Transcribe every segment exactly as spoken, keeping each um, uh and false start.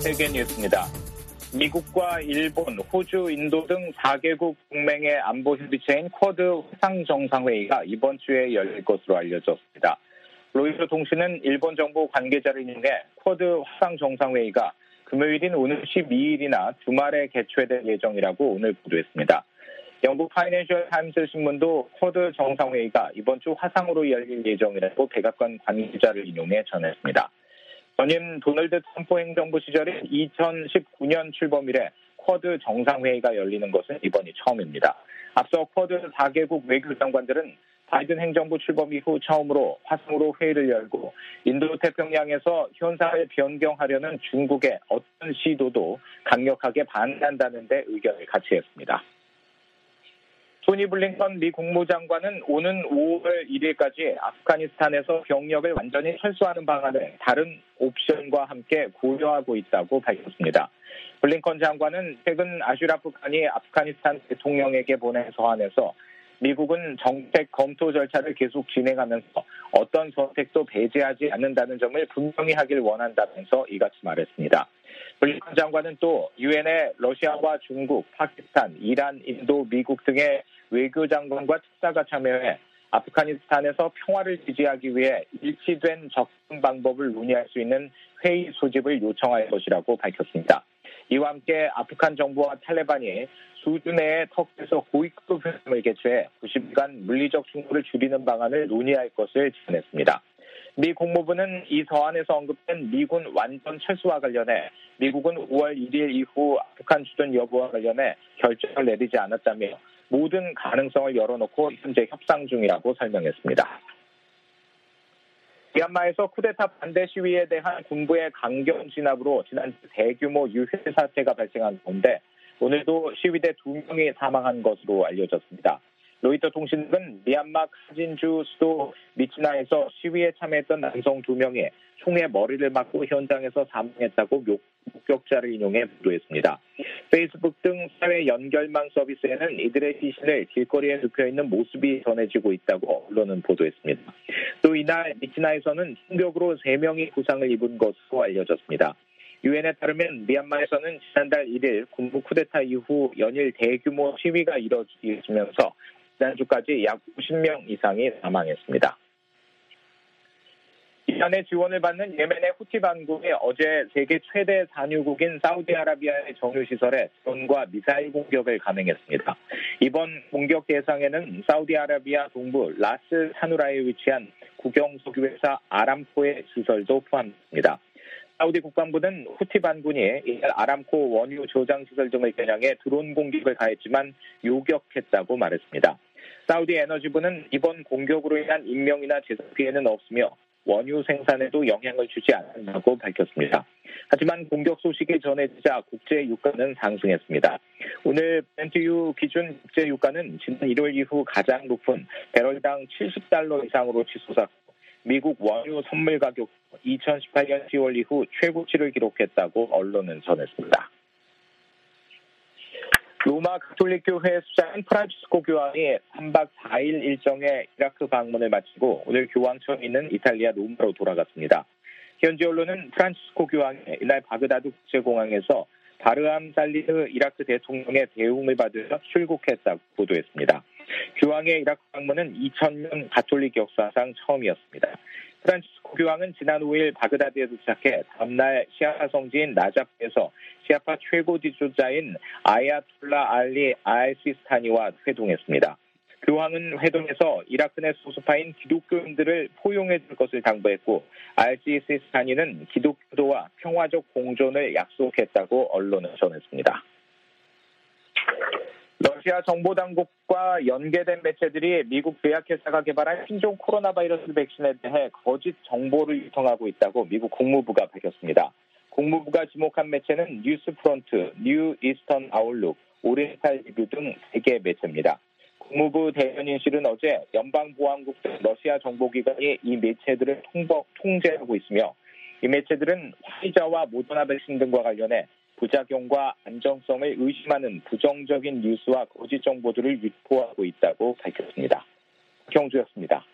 세계 뉴스입니다. 미국과 일본, 호주, 인도 등 사 개국 동맹의 안보 협의체인 쿼드 화상정상회의가 이번 주에 열릴 것으로 알려졌습니다. 로이터 통신은 일본 정부 관계자를 인용해 쿼드 화상정상회의가 금요일인 오늘 십이 일이나 주말에 개최될 예정이라고 오늘 보도했습니다. 영국 파이낸셜 타임스 신문도 쿼드 정상회의가 이번 주 화상으로 열릴 예정이라고 백악관 관계자를 인용해 전했습니다. 전임 도널드 트럼프 행정부 시절인 이천십구 년 출범 이래 쿼드 정상회의가 열리는 것은 이번이 처음입니다. 앞서 쿼드 사 개국 외교장관들은 바이든 행정부 출범 이후 처음으로 화상으로 회의를 열고 인도 태평양에서 현상을 변경하려는 중국의 어떤 시도도 강력하게 반대한다는 데 의견을 같이 했습니다. 토니 블링컨 미 국무장관은 오는 오월 일일까지 아프가니스탄에서 병력을 완전히 철수하는 방안을 다른 옵션과 함께 고려하고 있다고 밝혔습니다. 블링컨 장관은 최근 아슈라프 간이 아프가니스탄 대통령에게 보낸 서한에서 미국은 정책 검토 절차를 계속 진행하면서 어떤 선택도 배제하지 않는다는 점을 분명히 하길 원한다면서 이같이 말했습니다. 블링컨 장관은 또 유엔에 러시아와 중국, 파키스탄, 이란, 인도, 미국 등의 외교장관과 특사가 참여해 아프가니스탄에서 평화를 지지하기 위해 일치된 접근 방법을 논의할 수 있는 회의 소집을 요청할 것이라고 밝혔습니다. 이와 함께 아프간 정부와 탈레반이 수주 내에 터키에서 고위급 회담을 개최해 구십 일간 물리적 충돌을 줄이는 방안을 논의할 것을 전했습니다. 미 국무부는 이 서한에서 언급된 미군 완전 철수와 관련해 미국은 오월 일일 이후 아프간 주둔 여부와 관련해 결정을 내리지 않았다며 모든 가능성을 열어놓고 현재 협상 중이라고 설명했습니다. 미얀마에서 쿠데타 반대 시위에 대한 군부의 강경 진압으로 지난주 대규모 유해 사태가 발생한 가운데 오늘도 시위대 두 명이 사망한 것으로 알려졌습니다. 로이터 통신은 미얀마 카진주 수도 미치나에서 시위에 참여했던 남성 두 명이 총에 머리를 맞고 현장에서 사망했다고 목격자를 인용해 보도했습니다. 페이스북 등 사회 연결망 서비스에는 이들의 시신을 길거리에 눕혀있는 모습이 전해지고 있다고 언론은 보도했습니다. 또 이날 미치나에서는 충격으로 세 명이 부상을 입은 것으로 알려졌습니다. 유엔에 따르면 미얀마에서는 지난달 일일 군부 쿠데타 이후 연일 대규모 시위가 이뤄지면서 지난주까지 약 오십 명 이상이 사망했습니다. 이란의 지원을 받는 예멘의 후티 반군이 어제 세계 최대 산유국인 사우디아라비아의 정유시설에 드론과 미사일 공격을 감행했습니다. 이번 공격 대상에는 사우디아라비아 동부 라스 사누라에 위치한 국영석유회사 아람코의 시설도 포함됩니다. 사우디 국방부는 후티 반군이 이날 아람코 원유 저장 시설 등을 겨냥해 드론 공격을 가했지만 요격했다고 말했습니다. 사우디 에너지부는 이번 공격으로 인한 인명이나 재산 피해는 없으며 원유 생산에도 영향을 주지 않는다고 밝혔습니다. 하지만 공격 소식이 전해지자 국제 유가는 상승했습니다. 오늘 브렌트유 기준 국제 유가는 지난 일월 이후 가장 높은 배럴당 칠십 달러 이상으로 치솟았고 미국 원유 선물 가격 이천십팔 년 시월 이후 최고치를 기록했다고 언론은 전했습니다. 로마 가톨릭교회 수장인 프란치스코 교황이 삼박 사일 일정의 이라크 방문을 마치고 오늘 교황청에 있는 이탈리아 로마로 돌아갔습니다. 현지 언론은 프란치스코 교황이 이날 바그다드 국제공항에서 바르함 살리드 이라크 대통령의 대웅을 받으러 출국했다고 보도했습니다. 교황의 이라크 방문은 이천 년 가톨릭 역사상 처음이었습니다. 프란치스코 교황은 지난 오일 바그다드에 도착해 다음날 시아파 성지인 나자프에서 시아파 최고 지도자인 아야톨라 알리 알시스타니와 회동했습니다. 교황은 회동에서 이라크 내 소수파인 기독교인들을 포용해 줄 것을 당부했고 알시스타니는 기독교도와 평화적 공존을 약속했다고 언론은 전했습니다. 러시아 정보당국과 연계된 매체들이 미국 제약회사가 개발한 신종 코로나 바이러스 백신에 대해 거짓 정보를 유통하고 있다고 미국 국무부가 밝혔습니다. 국무부가 지목한 매체는 뉴스프론트, 뉴 이스턴 아웃룩, 오리엔탈 리뷰 등 세 개 매체입니다. 국무부 대변인실은 어제 연방보안국 등 러시아 정보기관이 이 매체들을 통보, 통제하고 있으며 이 매체들은 화이자와 모더나 백신 등과 관련해 부작용과 안정성을 의심하는 부정적인 뉴스와 거짓 정보들을 유포하고 있다고 밝혔습니다. 경주였습니다.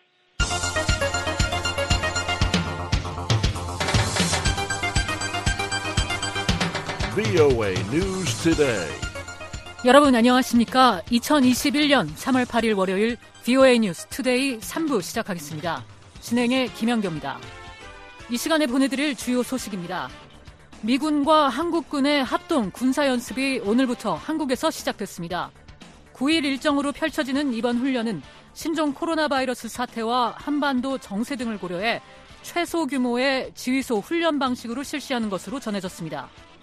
투데이. 여러분 안녕하십니까? 이천이십일년 삼월 팔일 월요일 브이오에이 뉴스 투데이 삼 부 시작하겠습니다. 진행의 김영경입니다. 이 시간에 보내드릴 주요 소식입니다. 미군과 한국군의 합동 군사연습이 오늘부터 한국에서 시작됐습니다. 구일 일정으로 펼쳐지는 이번 훈련은 신종 코로나 바이러스 사태와 한반도 정세 등을 고려해 최소 규모의 지휘소 훈련 방식으로 실시하는 것으로 전해졌습니다.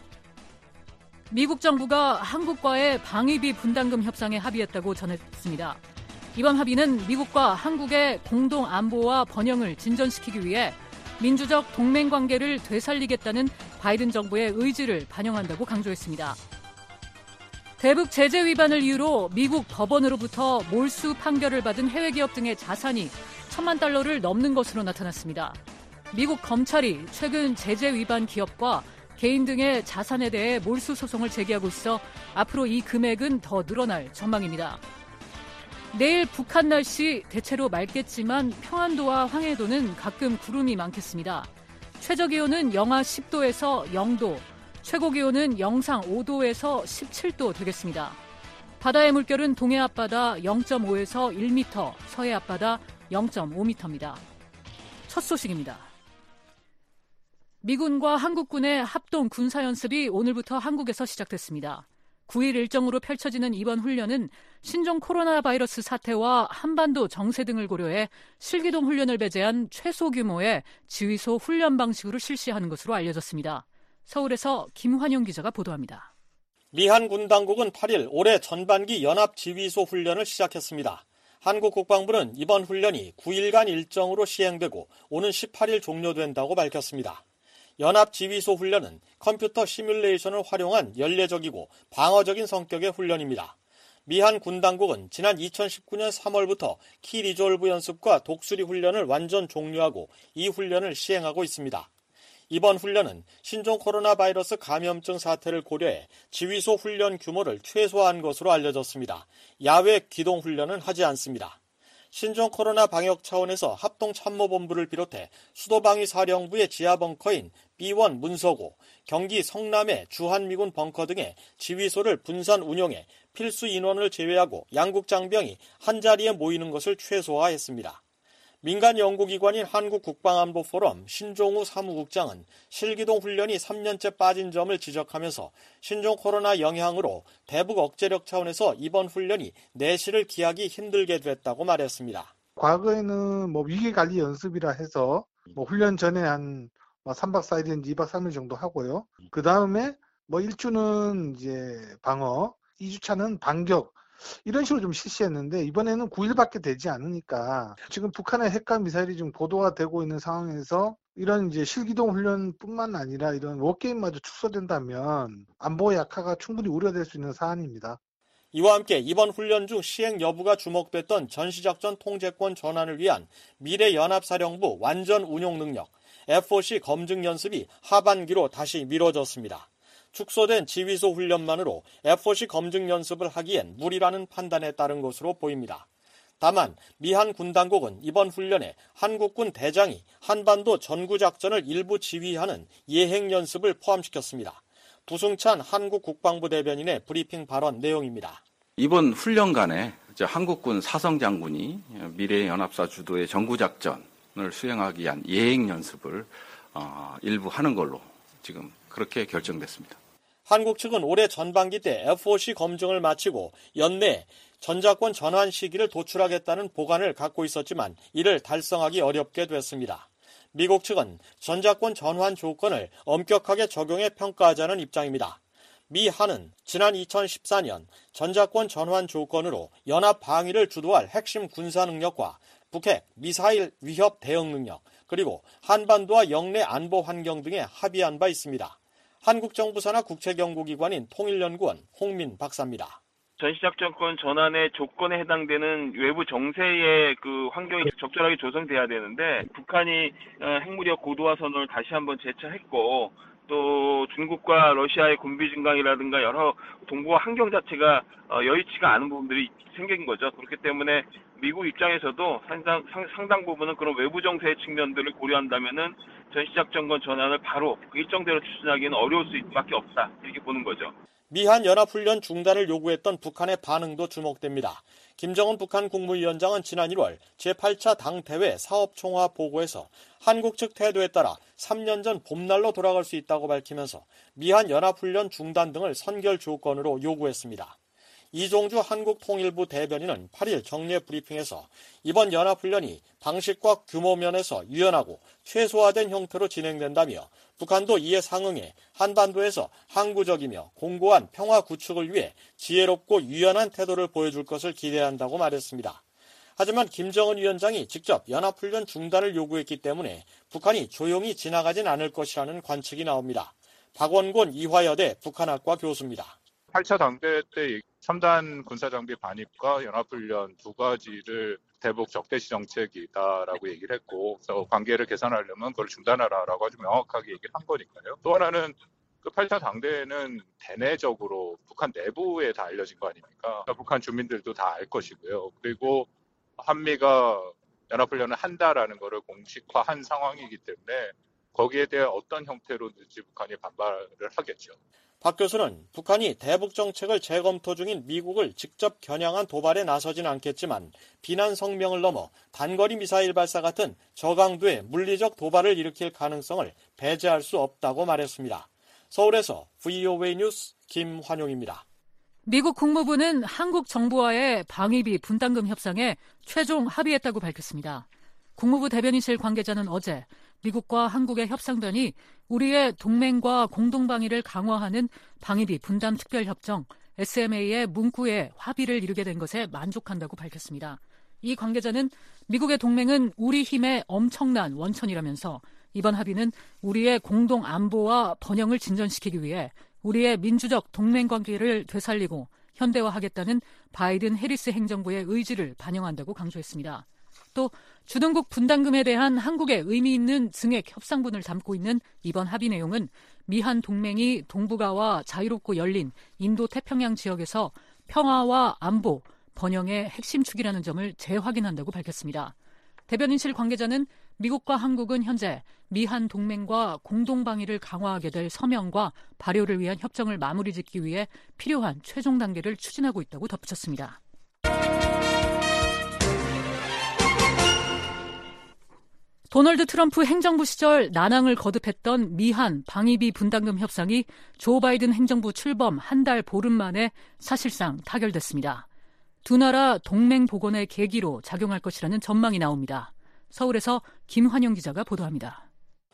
미국 정부가 한국과의 방위비 분담금 협상에 합의했다고 전했습니다. 이번 합의는 미국과 한국의 공동 안보와 번영을 진전시키기 위해 민주적 동맹 관계를 되살리겠다는 바이든 정부의 의지를 반영한다고 강조했습니다. 대북 제재 위반을 이유로 미국 법원으로부터 몰수 판결을 받은 해외 기업 등의 자산이 천만 달러를 넘는 것으로 나타났습니다. 미국 검찰이 최근 제재 위반 기업과 개인 등의 자산에 대해 몰수 소송을 제기하고 있어 앞으로 이 금액은 더 늘어날 전망입니다. 내일 북한 날씨 대체로 맑겠지만 평안도와 황해도는 가끔 구름이 많겠습니다. 최저기온은 영하 십 도에서 영 도, 최고기온은 영상 오 도에서 십칠 도 되겠습니다. 바다의 물결은 동해 앞바다 영 점 오에서 일 미터, 서해 앞바다 영 점 오 미터입니다. 첫 소식입니다. 미군과 한국군의 합동 군사연습이 오늘부터 한국에서 시작됐습니다. 구일 일정으로 펼쳐지는 이번 훈련은 신종 코로나 바이러스 사태와 한반도 정세 등을 고려해 실기동 훈련을 배제한 최소 규모의 지휘소 훈련 방식으로 실시하는 것으로 알려졌습니다. 서울에서 김환용 기자가 보도합니다. 미한 군 당국은 팔일 올해 전반기 연합지휘소 훈련을 시작했습니다. 한국 국방부는 이번 훈련이 구일간 일정으로 시행되고 오는 십팔일 종료된다고 밝혔습니다. 연합지휘소 훈련은 컴퓨터 시뮬레이션을 활용한 연례적이고 방어적인 성격의 훈련입니다. 미한 군 당국은 지난 이천십구년 삼월부터 키리졸브 연습과 독수리 훈련을 완전 종료하고 이 훈련을 시행하고 있습니다. 이번 훈련은 신종 코로나 바이러스 감염증 사태를 고려해 지휘소 훈련 규모를 최소화한 것으로 알려졌습니다. 야외 기동 훈련은 하지 않습니다. 신종 코로나 방역 차원에서 합동참모본부를 비롯해 수도방위사령부의 지하벙커인 비원 문서고, 경기 성남의 주한미군 벙커 등의 지휘소를 분산 운용해 필수 인원을 제외하고 양국 장병이 한자리에 모이는 것을 최소화했습니다. 민간 연구기관인 한국국방안보포럼 신종우 사무국장은 실기동 훈련이 삼 년째 빠진 점을 지적하면서 신종 코로나 영향으로 대북 억제력 차원에서 이번 훈련이 내실을 기하기 힘들게 됐다고 말했습니다. 과거에는 뭐 위기관리 연습이라 해서 뭐 훈련 전에 한 삼 박 사 일인지 이 박 삼 일 정도 하고요. 그 다음에 뭐 일 주는 이제 방어, 이 주차는 반격, 이런 식으로 좀 실시했는데 이번에는 구일밖에 되지 않으니까 지금 북한의 핵과 미사일이 좀 고도화 되고 있는 상황에서 이런 이제 실기동 훈련뿐만 아니라 이런 워게임마저 축소된다면 안보 약화가 충분히 우려될 수 있는 사안입니다. 이와 함께 이번 훈련 중 시행 여부가 주목됐던 전시작전 통제권 전환을 위한 미래연합사령부 완전 운용 능력 에프오씨 검증 연습이 하반기로 다시 미뤄졌습니다. 축소된 지휘소 훈련만으로 에프오씨 검증 연습을 하기엔 무리라는 판단에 따른 것으로 보입니다. 다만 미한 군 당국은 이번 훈련에 한국군 대장이 한반도 전구작전을 일부 지휘하는 예행 연습을 포함시켰습니다. 부승찬 한국 국방부 대변인의 브리핑 발언 내용입니다. 이번 훈련간에 한국군 사성장군이 미래연합사 주도의 전구작전을 수행하기 위한 예행 연습을 일부 하는 걸로 지금 그렇게 결정됐습니다. 한국 측은 올해 전반기 때 에프오씨 검증을 마치고 연내 전자권 전환 시기를 도출하겠다는 보관을 갖고 있었지만 이를 달성하기 어렵게 됐습니다. 미국 측은 전자권 전환 조건을 엄격하게 적용해 평가하자는 입장입니다. 미 한은 지난 이천십사년 전자권 전환 조건으로 연합 방위를 주도할 핵심 군사 능력과 북핵, 미사일 위협 대응 능력, 그리고 한반도와 영내 안보 환경 등에 합의한 바 있습니다. 한국 정부 산하 국책연구기관인 통일연구원 홍민 박사입니다. 전시작전권 전환의 조건에 해당되는 외부 정세의 그 환경이 적절하게 조성돼야 되는데 북한이 핵무력 고도화 선언을 다시 한번 재차했고 또 중국과 러시아의 군비 증강이라든가 여러 동북아 환경 자체가 여의치가 않은 부분들이 생긴 거죠. 그렇기 때문에 미국 입장에서도 상당, 상당 부분은 그런 외부 정세의 측면들을 고려한다면은 전시작전권 전환을 바로 그 일정대로 추진하기는 어려울 수밖에 없다 이렇게 보는 거죠. 미한 연합훈련 중단을 요구했던 북한의 반응도 주목됩니다. 김정은 북한 국무위원장은 지난 일월 제팔 차 당대회 사업총화 보고에서 한국 측 태도에 따라 삼 년 전 봄날로 돌아갈 수 있다고 밝히면서 미한 연합훈련 중단 등을 선결 조건으로 요구했습니다. 이종주 한국통일부 대변인은 팔 일 정례 브리핑에서 이번 연합훈련이 방식과 규모 면에서 유연하고 최소화된 형태로 진행된다며 북한도 이에 상응해 한반도에서 항구적이며 공고한 평화 구축을 위해 지혜롭고 유연한 태도를 보여줄 것을 기대한다고 말했습니다. 하지만 김정은 위원장이 직접 연합훈련 중단을 요구했기 때문에 북한이 조용히 지나가진 않을 것이라는 관측이 나옵니다. 박원곤 이화여대 북한학과 교수입니다. 팔 차 당대회 때 첨단 군사장비 반입과 연합훈련 두 가지를 대북 적대시 정책이다라고 얘기를 했고, 그래서 관계를 개선하려면 그걸 중단하라라고 아주 명확하게 얘기를 한 거니까요. 또 하나는 그 팔 차 당대회는 대내적으로 북한 내부에 다 알려진 거 아닙니까? 그러니까 북한 주민들도 다 알 것이고요. 그리고 한미가 연합훈련을 한다라는 거를 공식화한 상황이기 때문에 거기에 대해 어떤 형태로든지 북한이 반발을 하겠죠. 박 교수는 북한이 대북 정책을 재검토 중인 미국을 직접 겨냥한 도발에 나서진 않겠지만 비난 성명을 넘어 단거리 미사일 발사 같은 저강도의 물리적 도발을 일으킬 가능성을 배제할 수 없다고 말했습니다. 서울에서 브이오에이 뉴스 김환용입니다. 미국 국무부는 한국 정부와의 방위비 분담금 협상에 최종 합의했다고 밝혔습니다. 국무부 대변인실 관계자는 어제 미국과 한국의 협상단이 우리의 동맹과 공동방위를 강화하는 방위비 분담 특별협정 에스엠에이의 문구에 합의를 이루게 된 것에 만족한다고 밝혔습니다. 이 관계자는 미국의 동맹은 우리 힘의 엄청난 원천이라면서 이번 합의는 우리의 공동 안보와 번영을 진전시키기 위해 우리의 민주적 동맹관계를 되살리고 현대화하겠다는 바이든 해리스 행정부의 의지를 반영한다고 강조했습니다. 또 주둔국 분담금에 대한 한국의 의미 있는 증액 협상분을 담고 있는 이번 합의 내용은 미한 동맹이 동북아와 자유롭고 열린 인도태평양 지역에서 평화와 안보, 번영의 핵심 축이라는 점을 재확인한다고 밝혔습니다. 대변인실 관계자는 미국과 한국은 현재 미한 동맹과 공동방위를 강화하게 될 서명과 발효를 위한 협정을 마무리 짓기 위해 필요한 최종 단계를 추진하고 있다고 덧붙였습니다. 도널드 트럼프 행정부 시절 난항을 거듭했던 미한 방위비 분담금 협상이 조 바이든 행정부 출범 한 달 보름 만에 사실상 타결됐습니다. 두 나라 동맹 복원의 계기로 작용할 것이라는 전망이 나옵니다. 서울에서 김환용 기자가 보도합니다.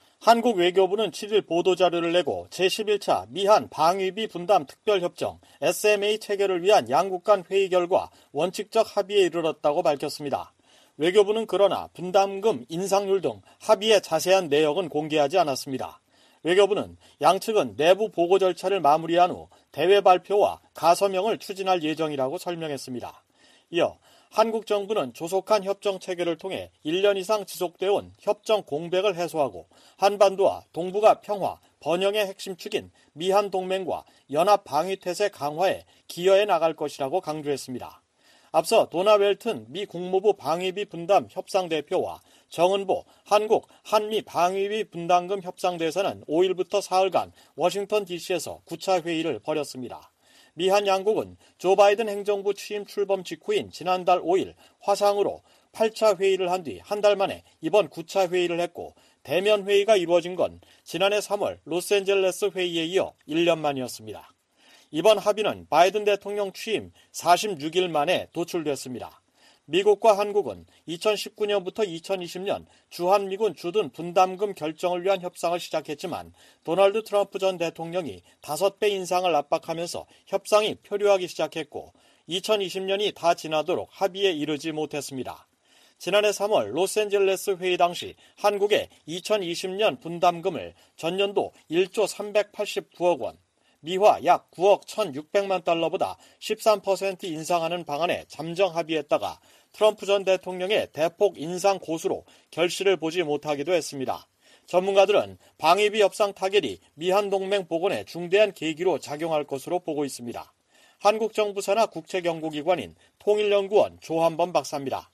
한국 외교부는 칠 일 보도자료를 내고 제십일 차 미한 방위비 분담 특별협정 에스엠에이 체결을 위한 양국 간 회의 결과 원칙적 합의에 이르렀다고 밝혔습니다. 외교부는 그러나 분담금 인상률 등 합의의 자세한 내역은 공개하지 않았습니다. 외교부는 양측은 내부 보고 절차를 마무리한 후 대외 발표와 가서명을 추진할 예정이라고 설명했습니다. 이어 한국 정부는 조속한 협정 체결을 통해 일 년 이상 지속되어 온 협정 공백을 해소하고 한반도와 동북아 평화, 번영의 핵심 축인 미한 동맹과 연합 방위 태세 강화에 기여해 나갈 것이라고 강조했습니다. 앞서 도나 웰튼 미 국무부 방위비 분담 협상 대표와 정은보 한국 한미 방위비 분담금 협상 대사는 오 일부터 사흘간 워싱턴 디씨에서 구 차 회의를 벌였습니다. 미한 양국은 조 바이든 행정부 취임 출범 직후인 지난달 오 일 화상으로 팔 차 회의를 한 뒤 한 달 만에 이번 구 차 회의를 했고 대면 회의가 이루어진 건 지난해 삼월 로스앤젤레스 회의에 이어 일 년 만이었습니다. 이번 합의는 바이든 대통령 취임 사십육 일 만에 도출됐습니다. 미국과 한국은 이천십구 년부터 이천이십 년 주한미군 주둔 분담금 결정을 위한 협상을 시작했지만 도널드 트럼프 전 대통령이 다섯 배 인상을 압박하면서 협상이 표류하기 시작했고 이천이십 년이 다 지나도록 합의에 이르지 못했습니다. 지난해 삼월 로스앤젤레스 회의 당시 한국의 이천이십 년 분담금을 전년도 일조 삼백팔십구억 원, 미화 약 구억 천육백만 달러보다 십삼 퍼센트 인상하는 방안에 잠정 합의했다가 트럼프 전 대통령의 대폭 인상 고수로 결실을 보지 못하기도 했습니다. 전문가들은 방위비 협상 타결이 미한 동맹 복원에 중대한 계기로 작용할 것으로 보고 있습니다. 한국 정부 산하 국책연구기관인 통일연구원 조한범 박사입니다.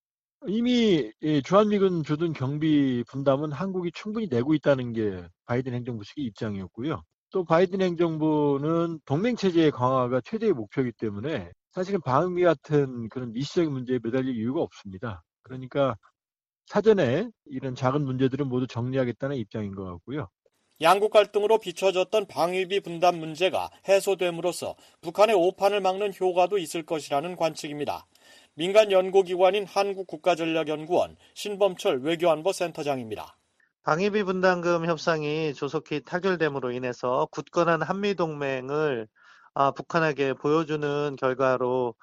이미 주한미군 주둔 경비 분담은 한국이 충분히 내고 있다는 게 바이든 행정부 측의 입장이었고요. 또 바이든 행정부는 동맹체제의 강화가 최대의 목표이기 때문에 사실은 방위 같은 그런 미시적인 문제에 매달릴 이유가 없습니다. 그러니까 사전에 이런 작은 문제들은 모두 정리하겠다는 입장인 것 같고요. 양국 갈등으로 비춰졌던 방위비 분담 문제가 해소됨으로써 북한의 오판을 막는 효과도 있을 것이라는 관측입니다. 민간 연구기관인 한국국가전략연구원 신범철 외교안보센터장입니다. 방위비 분담금 협상이 조속히 타결됨으로 인해서 굳건한 한미동맹을 북한에게 보여주는 결과로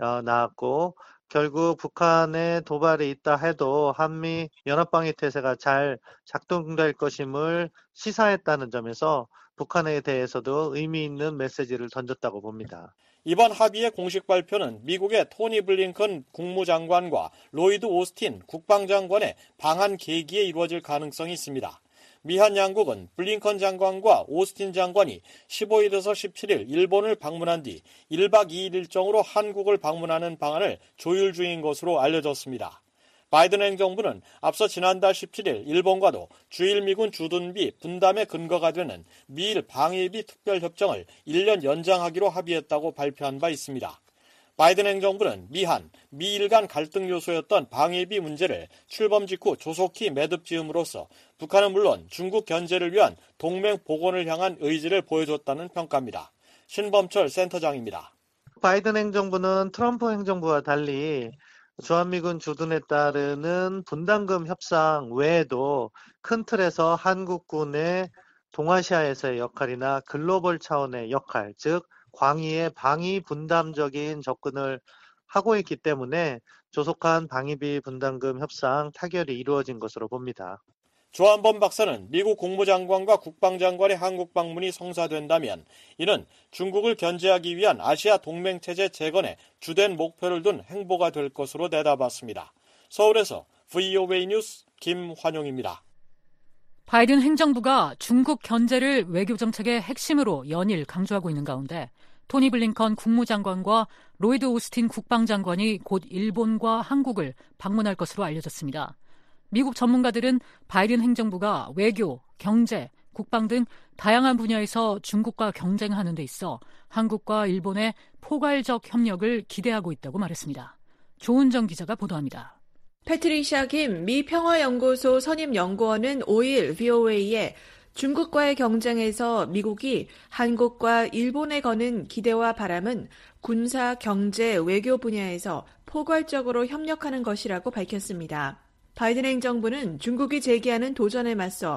나왔고, 결국 북한의 도발이 있다 해도 한미 연합방위 태세가 잘 작동될 것임을 시사했다는 점에서 북한에 대해서도 의미 있는 메시지를 던졌다고 봅니다. 이번 합의의 공식 발표는 미국의 토니 블링컨 국무장관과 로이드 오스틴 국방장관의 방한 계기에 이루어질 가능성이 있습니다. 미한 양국은 블링컨 장관과 오스틴 장관이 십오일에서 십칠일 일본을 방문한 뒤 일박 이일 일정으로 한국을 방문하는 방안을 조율 중인 것으로 알려졌습니다. 바이든 행정부는 앞서 지난달 십칠일 일본과도 주일 미군 주둔비 분담의 근거가 되는 미일 방위비 특별협정을 일 년 연장하기로 합의했다고 발표한 바 있습니다. 바이든 행정부는 미한, 미일 간 갈등 요소였던 방위비 문제를 출범 직후 조속히 매듭 지음으로써 북한은 물론 중국 견제를 위한 동맹 복원을 향한 의지를 보여줬다는 평가입니다. 신범철 센터장입니다. 바이든 행정부는 트럼프 행정부와 달리 주한미군 주둔에 따르는 분담금 협상 외에도 큰 틀에서 한국군의 동아시아에서의 역할이나 글로벌 차원의 역할, 즉 광의의 방위 분담적인 접근을 하고 있기 때문에 조속한 방위비 분담금 협상 타결이 이루어진 것으로 봅니다. 조한범 박사는 미국 국무장관과 국방장관의 한국 방문이 성사된다면 이는 중국을 견제하기 위한 아시아 동맹체제 재건에 주된 목표를 둔 행보가 될 것으로 내다봤습니다. 서울에서 브이오에이 뉴스 김환용입니다. 바이든 행정부가 중국 견제를 외교정책의 핵심으로 연일 강조하고 있는 가운데 토니 블링컨 국무장관과 로이드 오스틴 국방장관이 곧 일본과 한국을 방문할 것으로 알려졌습니다. 미국 전문가들은 바이든 행정부가 외교, 경제, 국방 등 다양한 분야에서 중국과 경쟁하는 데 있어 한국과 일본의 포괄적 협력을 기대하고 있다고 말했습니다. 조은정 기자가 보도합니다. 패트리샤 김 미 평화연구소 선임연구원은 오일 브이오에이에 중국과의 경쟁에서 미국이 한국과 일본에 거는 기대와 바람은 군사, 경제, 외교 분야에서 포괄적으로 협력하는 것이라고 밝혔습니다. 바이든 행정부는 중국이 제기하는 도전에 맞서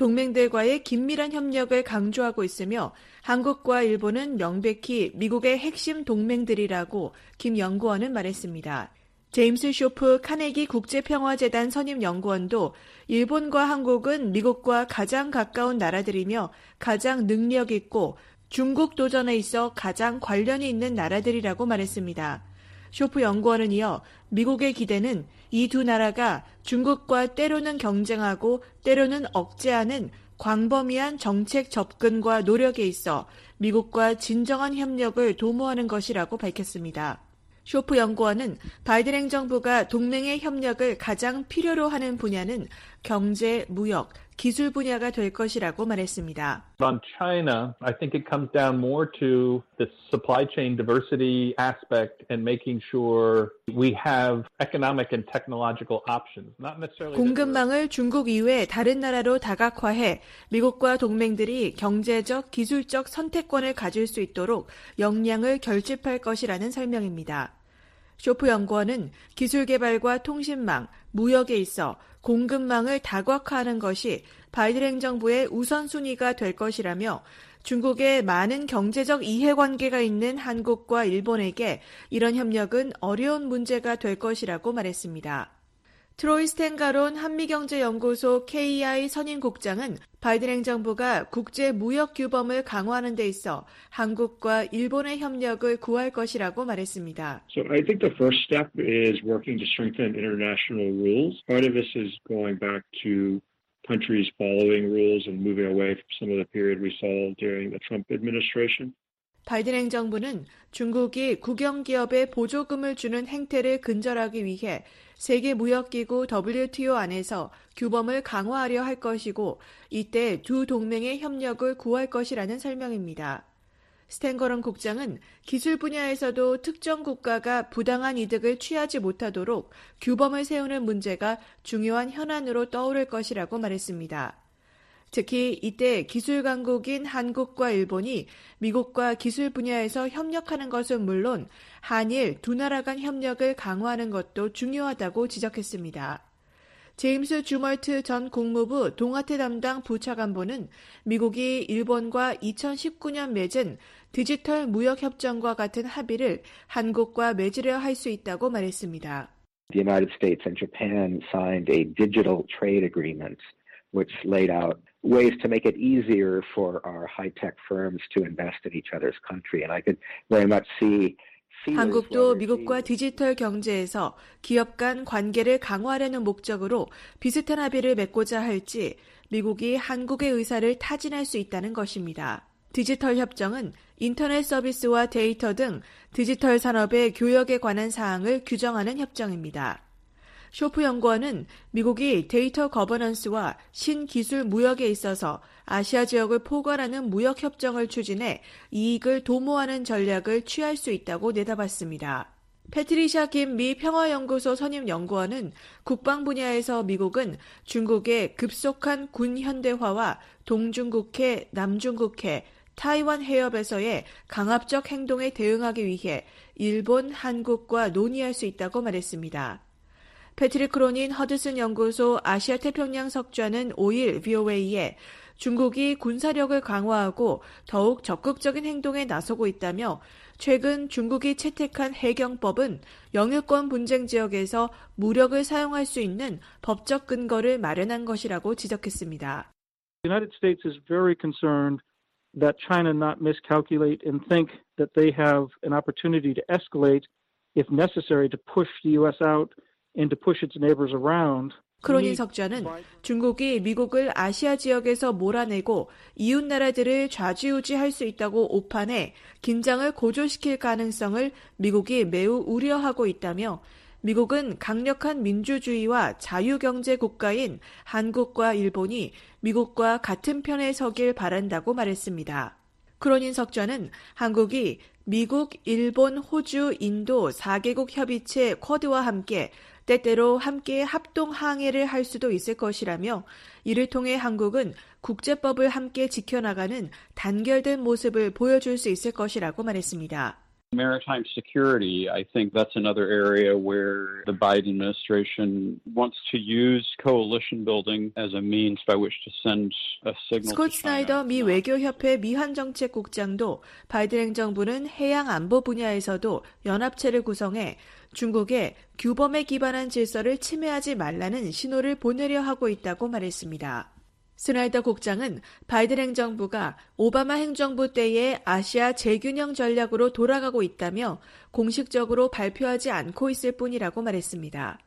동맹들과의 긴밀한 협력을 강조하고 있으며 한국과 일본은 명백히 미국의 핵심 동맹들이라고 김 연구원은 말했습니다. 제임스 쇼프 카네기 국제평화재단 선임연구원도 일본과 한국은 미국과 가장 가까운 나라들이며 가장 능력 있고 중국 도전에 있어 가장 관련이 있는 나라들이라고 말했습니다. 쇼프 연구원은 이어 미국의 기대는 이 두 나라가 중국과 때로는 경쟁하고 때로는 억제하는 광범위한 정책 접근과 노력에 있어 미국과 진정한 협력을 도모하는 것이라고 밝혔습니다. 쇼프 연구원은 바이든 행정부가 동맹의 협력을 가장 필요로 하는 분야는 경제, 무역, 기술 분야가 될 것이라고 말했습니다. On China, I think it comes down more to the supply chain diversity aspect and making sure we have economic and technological options. Not necessarily 공급망을 중국 이외 다른 나라로 다각화해 미국과 동맹들이 경제적, 기술적 선택권을 가질 수 있도록 역량을 결집할 것이라는 설명입니다. 쇼프 연구원은 기술 개발과 통신망, 무역에 있어 공급망을 다각화하는 것이 바이든 행정부의 우선순위가 될 것이라며 중국의 많은 경제적 이해관계가 있는 한국과 일본에게 이런 협력은 어려운 문제가 될 것이라고 말했습니다. 트로이 스탠가론 한미경제연구소 케이아이 선임국장은 바이든 행정부가 국제무역규범을 강화하는 데 있어 한국과 일본의 협력을 구할 것이라고 말했습니다. So I think the first step is working to strengthen international rules. Part of this is going back to countries following rules and moving away from some of the period we saw during the Trump administration. 바이든 행정부는 중국이 국영기업에 보조금을 주는 행태를 근절하기 위해 세계무역기구 더블유티오 안에서 규범을 강화하려 할 것이고 이때 두 동맹의 협력을 구할 것이라는 설명입니다. 스탠거런 국장은 기술 분야에서도 특정 국가가 부당한 이득을 취하지 못하도록 규범을 세우는 문제가 중요한 현안으로 떠오를 것이라고 말했습니다. 특히 이때 기술 강국인 한국과 일본이 미국과 기술 분야에서 협력하는 것은 물론 한일 두 나라 간 협력을 강화하는 것도 중요하다고 지적했습니다. 제임스 주멀트 전 국무부 동아태 담당 부차관보는 미국이 일본과 이천십구 년 맺은 디지털 무역협정과 같은 합의를 한국과 맺으려 할 수 있다고 말했습니다. The United States and Japan signed a digital trade agreement which laid out ways to make it easier for our high-tech firms to invest in each other's country. And I could very much see 한국도 미국과 디지털 경제에서 기업 간 관계를 강화하려는 목적으로 비슷한 합의를 맺고자 할지 미국이 한국의 의사를 타진할 수 있다는 것입니다. 디지털 협정은 인터넷 서비스와 데이터 등 디지털 산업의 교역에 관한 사항을 규정하는 협정입니다. 쇼프 연구원은 미국이 데이터 거버넌스와 신기술 무역에 있어서 아시아 지역을 포괄하는 무역협정을 추진해 이익을 도모하는 전략을 취할 수 있다고 내다봤습니다. 패트리샤 김 미 평화연구소 선임 연구원은 국방 분야에서 미국은 중국의 급속한 군 현대화와 동중국해, 남중국해, 타이완 해협에서의 강압적 행동에 대응하기 위해 일본, 한국과 논의할 수 있다고 말했습니다. 패트릭 크로닌 허드슨 연구소 아시아 태평양 석좌는 오일 브이오에이에 중국이 군사력을 강화하고 더욱 적극적인 행동에 나서고 있다며 최근 중국이 채택한 해경법은 영유권 분쟁 지역에서 무력을 사용할 수 있는 법적 근거를 마련한 것이라고 지적했습니다. The United States is very concerned that China not miscalculate and think that they have an opportunity to escalate if necessary to push the U S out. And to push its neighbors around. 크로닌 석좌는 중국이 미국을 아시아 지역에서 몰아내고 이웃 나라들을 좌지우지할 수 있다고 오판해 긴장을 고조시킬 가능성을 미국이 매우 우려하고 있다며 미국은 강력한 민주주의와 자유경제 국가인 한국과 일본이 미국과 같은 편에 서길 바란다고 말했습니다. 크로닌 석좌는 한국이 미국, 일본, 호주, 인도 사 개국 협의체 쿼드와 함께 때때로 함께 합동 항해를 할 수도 있을 것이라며 이를 통해 한국은 국제법을 함께 지켜나가는 단결된 모습을 보여줄 수 있을 것이라고 말했습니다. Maritime security, I think that's another area where the Biden administration wants to use coalition building as a means by which to send a signal. 스콧 스나이더 미 외교협회 미한정책국장도 바이든 행정부는 해양 안보 분야에서도 연합체를 구성해 중국에 규범에 기반한 질서를 침해하지 말라는 신호를 보내려 하고 있다고 말했습니다. 스나이더 국장은 바이든 행정부가 오바마 행정부 때의 아시아 재균형 전략으로 돌아가고 있다며 공식적으로 발표하지 않고 있을 뿐이라고 말했습니다.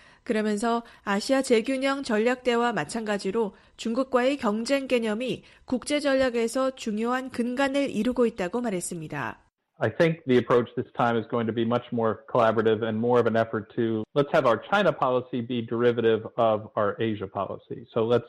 그러면서 아시아 재균형 전략 때와 마찬가지로 중국과의 경쟁 개념이 국제 전략에서 중요한 근간을 이루고 있다고 말했습니다. I think the approach this time is going to be much more collaborative and more of an effort to let's have our China policy be derivative of our Asia policy. So let's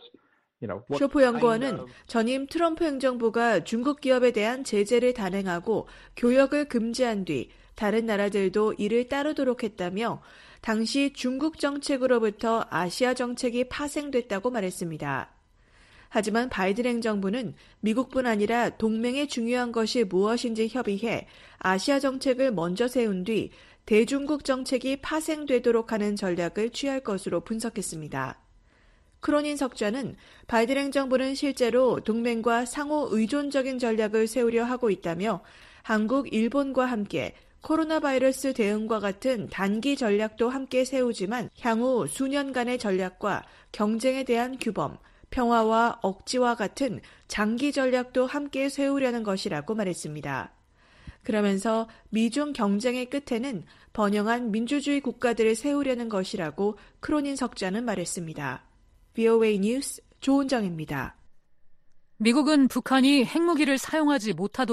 쇼프 연구원은 전임 트럼프 행정부가 중국 기업에 대한 제재를 단행하고 교역을 금지한 뒤 다른 나라들도 이를 따르도록 했다며 당시 중국 정책으로부터 아시아 정책이 파생됐다고 말했습니다. 하지만 바이든 행정부는 미국뿐 아니라 동맹에 중요한 것이 무엇인지 협의해 아시아 정책을 먼저 세운 뒤 대중국 정책이 파생되도록 하는 전략을 취할 것으로 분석했습니다. 크로닌 석좌는 바이든 행정부는 실제로 동맹과 상호 의존적인 전략을 세우려 하고 있다며 한국, 일본과 함께 코로나 바이러스 대응과 같은 단기 전략도 함께 세우지만 향후 수년간의 전략과 경쟁에 대한 규범, 평화와 억지와 같은 장기 전략도 함께 세우려는 것이라고 말했습니다. 그러면서 미중 경쟁의 끝에는 번영한 민주주의 국가들을 세우려는 것이라고 크로닌 석좌는 말했습니다. 브이오에이 뉴스 조은정입니다. 미국은 북한이 핵무기를 사용하지 못하도록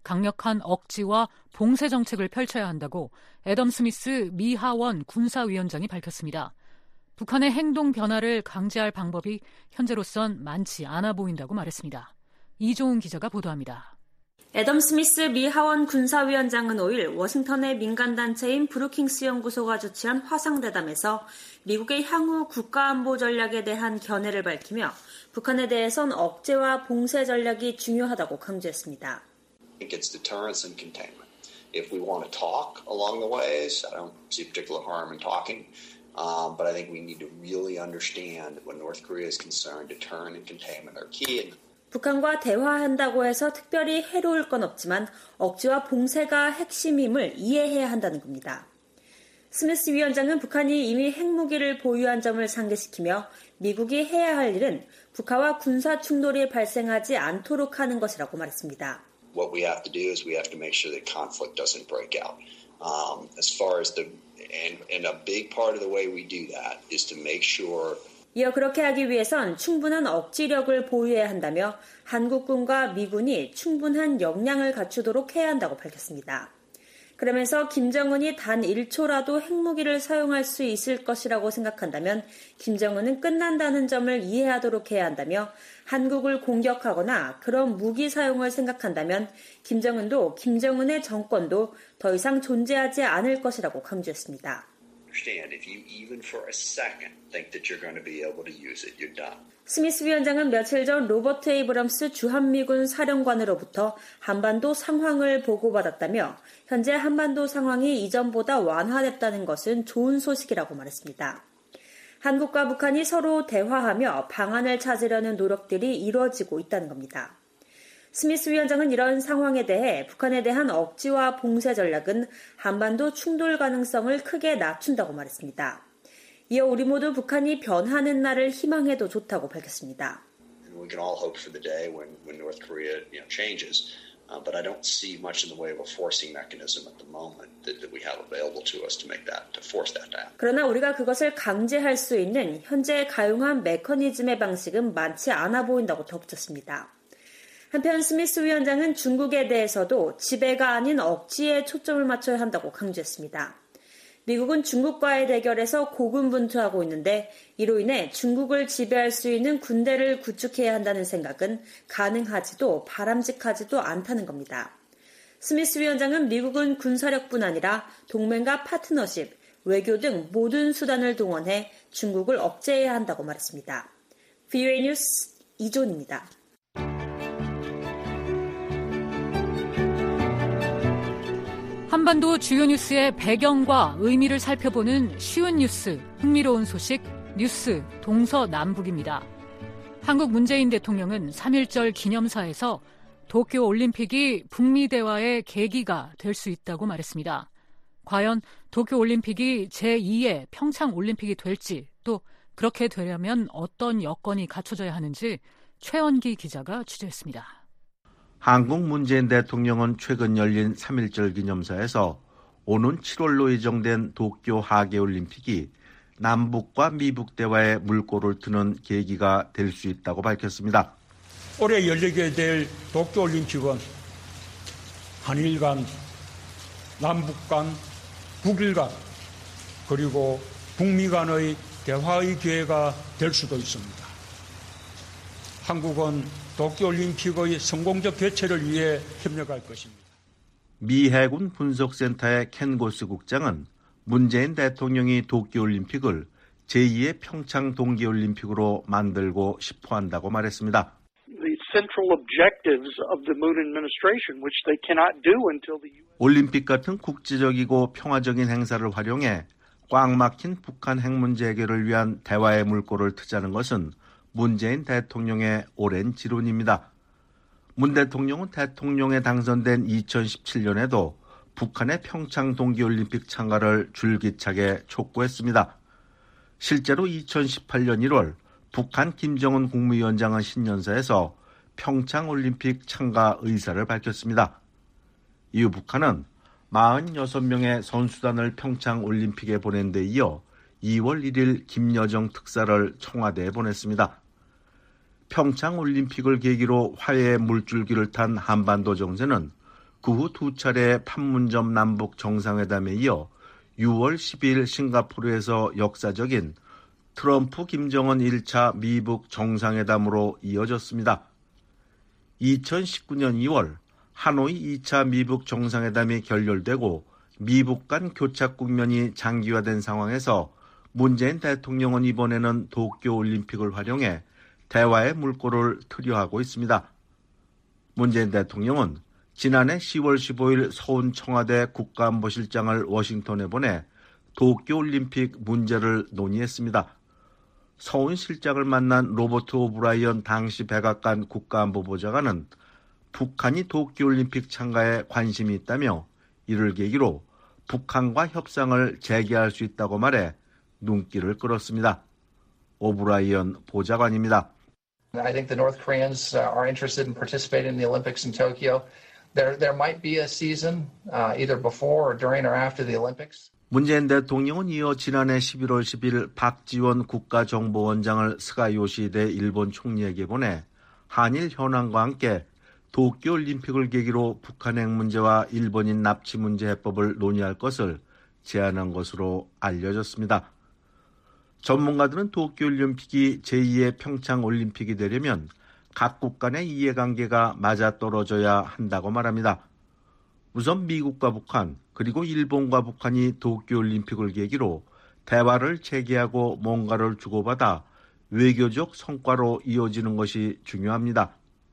강력한 억지와 봉쇄 정책을 펼쳐야 한다고 애덤 스미스 미 하원 군사위원장이 밝혔습니다. 북한의 행동 변화를 강제할 방법이 현재로선 많지 않아 보인다고 말했습니다. 이종훈 기자가 보도합니다. 애덤 스미스 미 하원 군사위원장은 오일 워싱턴의 민간단체인 브루킹스 연구소가 주최한 화상대담에서 미국의 향후 국가안보 전략에 대한 견해를 밝히며 북한에 대해선 억제와 봉쇄 전략이 중요하다고 강조했습니다. I think it's deterrence and containment. If we want to talk along the ways, I don't see particular harm in talking, um, but I think we need to really understand that when North Korea is concerned, deterrence and containment are key. 북한과 대화한다고 해서 특별히 해로울 건 없지만 억지와 봉쇄가 핵심임을 이해해야 한다는 겁니다. 스미스 위원장은 북한이 이미 핵무기를 보유한 점을 상기시키며 미국이 해야 할 일은 북한과 군사 충돌이 발생하지 않도록 하는 것이라고 말했습니다. What we have to do is we have to make sure that conflict doesn't break out. Um, as far as the and, and a big part of the way we do that is to make sure 이어 그렇게 하기 위해선 충분한 억지력을 보유해야 한다며 한국군과 미군이 충분한 역량을 갖추도록 해야 한다고 밝혔습니다. 그러면서 김정은이 단 일 초라도 핵무기를 사용할 수 있을 것이라고 생각한다면 김정은은 끝난다는 점을 이해하도록 해야 한다며 한국을 공격하거나 그런 무기 사용을 생각한다면 김정은도 김정은의 정권도 더 이상 존재하지 않을 것이라고 강조했습니다. If you even for a second think that you're going to be able to use it, you're done. 스미스 위원장은 며칠 전 로버트 에이브럼스 주한미군 사령관으로부터 한반도 상황을 보고받았다며 현재 한반도 상황이 이전보다 완화됐다는 것은 좋은 소식이라고 말했습니다. 한국과 북한이 서로 대화하며 방안을 찾으려는 노력들이 이루어지고 있다는 겁니다. 스미스 위원장은 이런 상황에 대해 북한에 대한 억지와 봉쇄 전략은 한반도 충돌 가능성을 크게 낮춘다고 말했습니다. 이어 우리 모두 북한이 변하는 날을 희망해도 좋다고 밝혔습니다. We can all hope for the day when, when North Korea, you know, changes, uh, but I don't see much in the way of a forcing mechanism at the moment that, that we have available to us to make that, to force that to happen. 그러나 우리가 그것을 강제할 수 있는 현재 가용한 메커니즘의 방식은 많지 않아 보인다고 덧붙였습니다. 한편 스미스 위원장은 중국에 대해서도 지배가 아닌 억지에 초점을 맞춰야 한다고 강조했습니다. 미국은 중국과의 대결에서 고군분투하고 있는데 이로 인해 중국을 지배할 수 있는 군대를 구축해야 한다는 생각은 가능하지도 바람직하지도 않다는 겁니다. 스미스 위원장은 미국은 군사력뿐 아니라 동맹과 파트너십, 외교 등 모든 수단을 동원해 중국을 억제해야 한다고 말했습니다. 브이오에이 뉴스 이존입니다. 한반도 주요 뉴스의 배경과 의미를 살펴보는 쉬운 뉴스, 흥미로운 소식, 뉴스 동서남북입니다. 한국 문재인 대통령은 삼일절 기념사에서 도쿄올림픽이 북미 대화의 계기가 될 수 있다고 말했습니다. 과연 도쿄올림픽이 제이의 평창올림픽이 될지, 또 그렇게 되려면 어떤 여건이 갖춰져야 하는지 최원기 기자가 취재했습니다. 한국 문재인 대통령은 최근 열린 삼일절 기념사에서 오는 칠월로 예정된 도쿄 하계올림픽이 남북과 미북 대화의 물꼬를 트는 계기가 될 수 있다고 밝혔습니다. 올해 열리게 될 도쿄올림픽은 한일 간, 남북 간, 북일 간, 그리고 북미 간의 대화의 기회가 될 수도 있습니다. 한국은 도쿄올림픽의 성공적 개최를 위해 협력할 것입니다. 미 해군 분석센터의 켄 고스 국장은 문재인 대통령이 도쿄올림픽을 제이의 평창 동계올림픽으로 만들고 싶어 한다고 말했습니다. The central objectives of the Moon administration, which they cannot do until the 올림픽 같은 국제적이고 평화적인 행사를 활용해 꽉 막힌 북한 핵 문제 해결을 위한 대화의 물꼬를 트자는 것은 문재인 대통령의 오랜 지론입니다. 문 대통령은 대통령에 당선된 이천십칠년에도 북한의 평창 동계올림픽 참가를 줄기차게 촉구했습니다. 실제로 이천십팔년 일월 북한 김정은 국무위원장은 신년사에서 평창올림픽 참가 의사를 밝혔습니다. 이후 북한은 사십육 명의 선수단을 평창올림픽에 보낸 데 이어 이월 일일 김여정 특사를 청와대에 보냈습니다. 평창올림픽을 계기로 화해의 물줄기를 탄 한반도 정세는 그 후 두 차례 판문점 남북 정상회담에 이어 유월 십이일 싱가포르에서 역사적인 트럼프 김정은 일 차 미북 정상회담으로 이어졌습니다. 이천십구년 이월 하노이 이 차 미북 정상회담이 결렬되고 미북 간 교착 국면이 장기화된 상황에서 문재인 대통령은 이번에는 도쿄올림픽을 활용해 대화의 물꼬를 트려하고 있습니다. 문재인 대통령은 지난해 시월 십오일 서훈 청와대 국가안보실장을 워싱턴에 보내 도쿄올림픽 문제를 논의했습니다. 서훈 실장을 만난 로버트 오브라이언 당시 백악관 국가안보보좌관은 북한이 도쿄올림픽 참가에 관심이 있다며 이를 계기로 북한과 협상을 재개할 수 있다고 말해 눈길을 끌었습니다. 오브라이언 보좌관입니다. I think the North Koreans are interested in participating in the Olympics in Tokyo. There, there might be a season uh, either before or during or after the Olympics. 문재인 대통령은 이어 지난해 십일월 십일 박지원 국가정보원장을 스가 요시히데 일본 총리에게 보내 한일 현황과 함께 도쿄올림픽을 계기로 북한 핵 문제와 일본인 납치 문제 해법을 논의할 것을 제안한 것으로 알려졌습니다. 전문가들은 도쿄올림픽이 제이의 평창올림픽이 되려면 각국 간의 이해관계가 맞아떨어져야 한다고 말합니다. 우선 미국과 북한 그리고 일본과 북한이 도쿄올림픽을 계기로 대화를 재개하고 뭔가를 주고받아 외교적 성과로 이어지는 것이 중요합니다.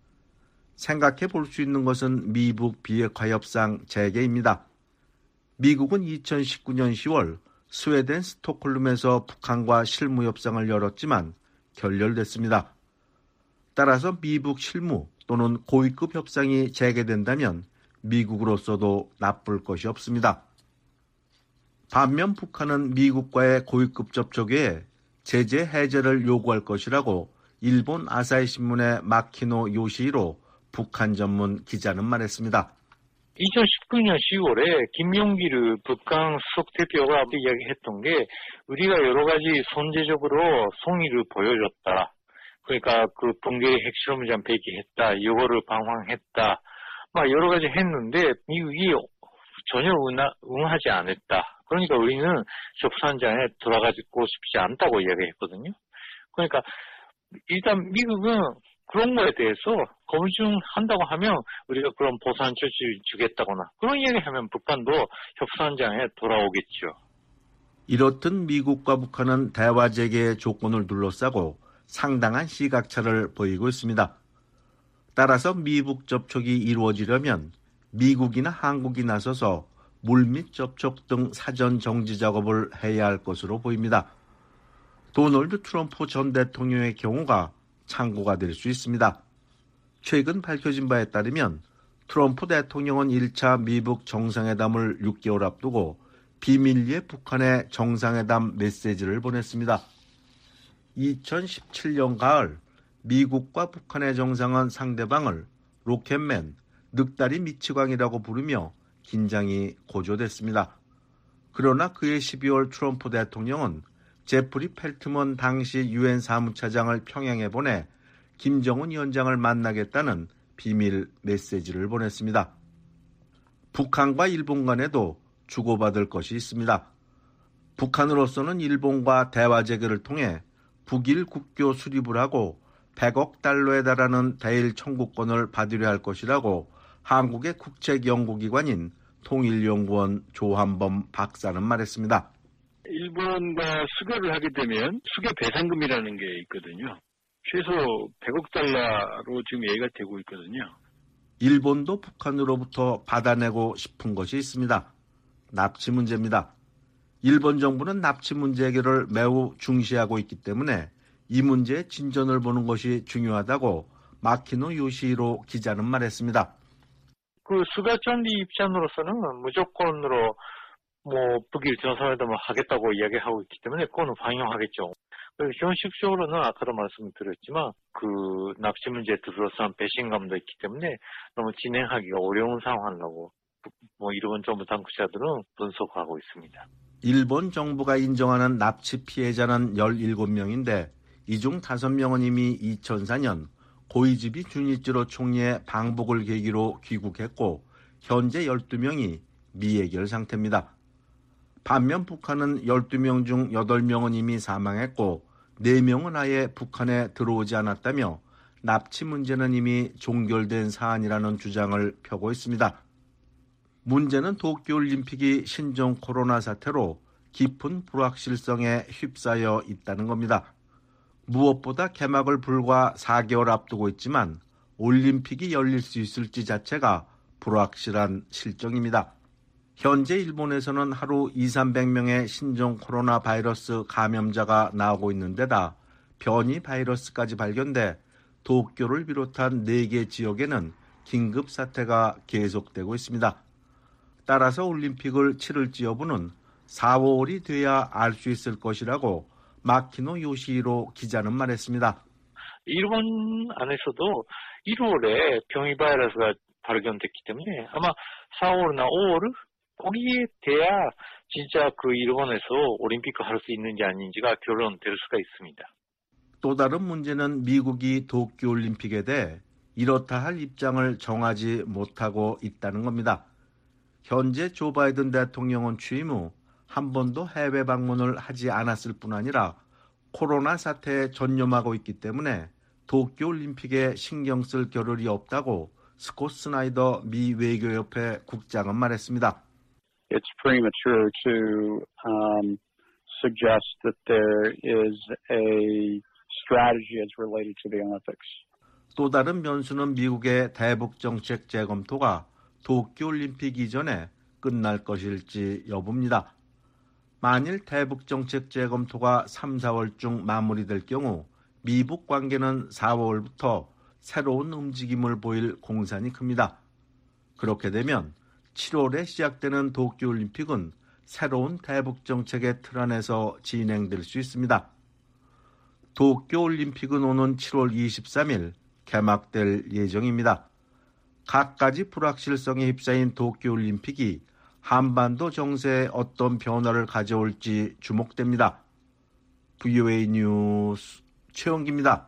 생각해 볼 수 있는 것은 미북 비핵화 협상 재개입니다. 미국은 이천십구년 시월 스웨덴 스톡홀름에서 북한과 실무 협상을 열었지만 결렬됐습니다. 따라서 미북 실무 또는 고위급 협상이 재개된다면 미국으로서도 나쁠 것이 없습니다. 반면 북한은 미국과의 고위급 접촉에 제재 해제를 요구할 것이라고 일본 아사히 신문의 마키노 요시히로 북한 전문 기자는 말했습니다. 이천십구년 시월에 김용기르 북한 수석 대표가 이야기했던 게 우리가 여러 가지 선제적으로 성의를 보여줬다. 그러니까 그 붕괴의 핵실험장 폐기했다. 이거를 방황했다. 막 여러 가지 했는데 미국이 전혀 응하, 응하지 않았다. 그러니까 우리는 협상장에 들어가고 싶지 않다고 이야기했거든요. 그러니까 일단 미국은 그런 거에 대해서 검증한다고 하면 우리가 그런 보상 조치를 주겠다거나 그런 이야기하면 북한도 협상장에 돌아오겠죠. 이렇듯 미국과 북한은 대화 재개의 조건을 둘러싸고 상당한 시각차를 보이고 있습니다. 따라서 미북 접촉이 이루어지려면 미국이나 한국이 나서서 물밑 접촉 등 사전 정지 작업을 해야 할 것으로 보입니다. 도널드 트럼프 전 대통령의 경우가 참고가 될 수 있습니다. 최근 밝혀진 바에 따르면 트럼프 대통령은 일 차 미북 정상회담을 육 개월 앞두고 비밀리에 북한에 정상회담 메시지를 보냈습니다. 이천십칠년 가을 미국과 북한의 정상은 상대방을 로켓맨, 늑다리 미치광이라고 부르며 긴장이 고조됐습니다. 그러나 그해 십이월 트럼프 대통령은 제프리 펠트먼 당시 유엔 사무차장을 평양에 보내 김정은 위원장을 만나겠다는 비밀 메시지를 보냈습니다. 북한과 일본 간에도 주고받을 것이 있습니다. 북한으로서는 일본과 대화 재개를 통해 북일 국교 수립을 하고 백억 달러에 달하는 대일 청구권을 받으려 할 것이라고 한국의 국책연구기관인 통일연구원 조한범 박사는 말했습니다. 일본과 수교를 하게 되면 수교 배상금이라는 게 있거든요. 최소 백억 달러로 지금 얘기가 되고 있거든요. 일본도 북한으로부터 받아내고 싶은 것이 있습니다. 납치 문제입니다. 일본 정부는 납치 문제 해결을 매우 중시하고 있기 때문에 이 문제의 진전을 보는 것이 중요하다고 마키노 요시히로 기자는 말했습니다. 그 수가 전리 입장으로서는 무조건으로 뭐 북일 정상회담을 하겠다고 이야기하고 있기 때문에 그거는 반영하겠죠. 현실적으로는 아까도 말씀드렸지만 그 납치 문제에 둘러싼 배신감도 있기 때문에 너무 진행하기가 어려운 상황이라고 뭐 일본 정부 당국자들은 분석하고 있습니다. 일본 정부가 인정하는 납치 피해자는 열일곱 명인데 이 중 다섯 명은 이미 이천사년 고이즈미 주니치로 총리의 방북을 계기로 귀국했고 현재 열두 명이 미해결 상태입니다. 반면 북한은 열두 명 중 여덟 명은 이미 사망했고 네 명은 아예 북한에 들어오지 않았다며 납치 문제는 이미 종결된 사안이라는 주장을 펴고 있습니다. 문제는 도쿄올림픽이 신종 코로나 사태로 깊은 불확실성에 휩싸여 있다는 겁니다. 무엇보다 개막을 불과 사 개월 앞두고 있지만 올림픽이 열릴 수 있을지 자체가 불확실한 실정입니다. 현재 일본에서는 하루 이삼백 명의 신종 코로나 바이러스 감염자가 나오고 있는 데다 변이 바이러스까지 발견돼 도쿄를 비롯한 네 개 지역에는 긴급 사태가 계속되고 있습니다. 따라서 올림픽을 치를지 여부는 사월이 돼야 알 수 있을 것이라고 마키노 요시히로 기자는 말했습니다. 일본 안에서도 일월에 변이 바이러스가 발견됐기 때문에 아마 사월이나 오월 거기에 돼야 진짜 그 일본에서 올림픽을 할 수 있는지 아닌지가 결론될 수가 있습니다. 또 다른 문제는 미국이 도쿄올림픽에 대해 이렇다 할 입장을 정하지 못하고 있다는 겁니다. 현재 조 바이든 대통령은 취임 후 한 번도 해외 방문을 하지 않았을 뿐 아니라 코로나 사태에 전념하고 있기 때문에 도쿄올림픽에 신경 쓸 겨를이 없다고 스콧 스나이더 미 외교협회 국장은 말했습니다. It's premature to um, suggest that there is a strategy as related to the Olympics. 또 다른 변수는 미국의 대북 정책 재검토가 도쿄올림픽 이전에 끝날 것일지 여부입니다. 만일 대북 정책 재검토가 삼, 사월중 마무리될 경우 미북 관계는 사월부터 새로운 움직임을 보일 공산이 큽니다. 그렇게 되면 칠월에 시작되는 도쿄올림픽은 새로운 대북 정책의 틀 안에서 진행될 수 있습니다. 도쿄올림픽은 오는 칠월 이십삼일 개막될 예정입니다. 갖가지 불확실성에 휩싸인 도쿄올림픽이 한반도 정세에 어떤 변화를 가져올지 주목됩니다. 브이오에이 뉴스 최영기입니다.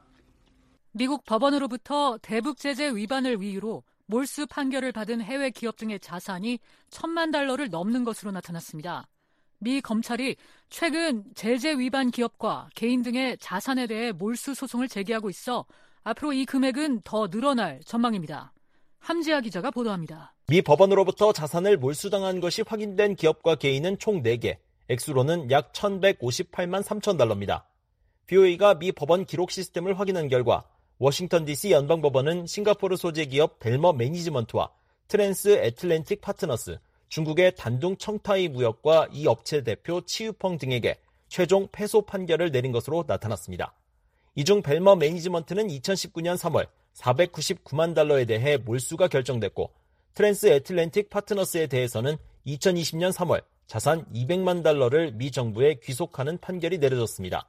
미국 법원으로부터 대북 제재 위반을 이유로 몰수 판결을 받은 해외 기업 등의 자산이 천만 달러를 넘는 것으로 나타났습니다. 미 검찰이 최근 제재 위반 기업과 개인 등의 자산에 대해 몰수 소송을 제기하고 있어 앞으로 이 금액은 더 늘어날 전망입니다. 함지아 기자가 보도합니다. 미 법원으로부터 자산을 몰수당한 것이 확인된 기업과 개인은 총 네 개, 액수로는 약 천백오십팔만 삼천 달러입니다. 브이오에이가 미 법원 기록 시스템을 확인한 결과 워싱턴 디씨 연방법원은 싱가포르 소재 기업 벨머 매니지먼트와 트랜스 애틀랜틱 파트너스, 중국의 단둥 청타이 무역과 이 업체 대표 치유펑 등에게 최종 패소 판결을 내린 것으로 나타났습니다. 이 중 벨머 매니지먼트는 이천십구년 삼월 사백구십구만 달러에 대해 몰수가 결정됐고 트랜스 애틀랜틱 파트너스에 대해서는 이천이십년 삼월 자산 이백만 달러를 미 정부에 귀속하는 판결이 내려졌습니다.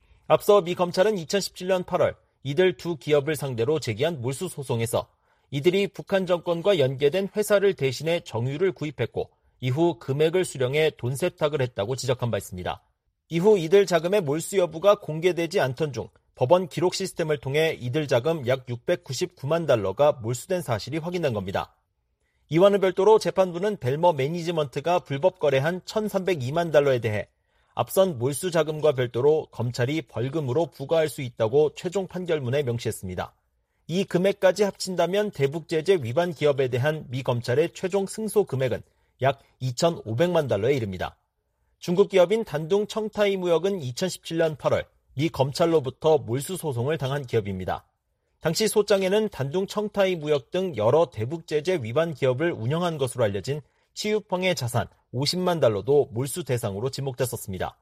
앞서 미 검찰은 이천십칠년 팔월 이들 두 기업을 상대로 제기한 몰수 소송에서 이들이 북한 정권과 연계된 회사를 대신해 정유를 구입했고 이후 금액을 수령해 돈 세탁을 했다고 지적한 바 있습니다. 이후 이들 자금의 몰수 여부가 공개되지 않던 중 법원 기록 시스템을 통해 이들 자금 약 육백구십구만 달러가 몰수된 사실이 확인된 겁니다. 이와는 별도로 재판부는 벨머 매니지먼트가 불법 거래한 천삼백이만 달러에 대해 앞선 몰수 자금과 별도로 검찰이 벌금으로 부과할 수 있다고 최종 판결문에 명시했습니다. 이 금액까지 합친다면 대북 제재 위반 기업에 대한 미 검찰의 최종 승소 금액은 약 이천오백만 달러에 이릅니다. 중국 기업인 단둥 청타이 무역은 이천십칠년 팔월 미 검찰로부터 몰수 소송을 당한 기업입니다. 당시 소장에는 단둥 청타이 무역 등 여러 대북 제재 위반 기업을 운영한 것으로 알려진 치유펑의 자산 오십만 달러도 몰수 대상으로 지목됐었습니다.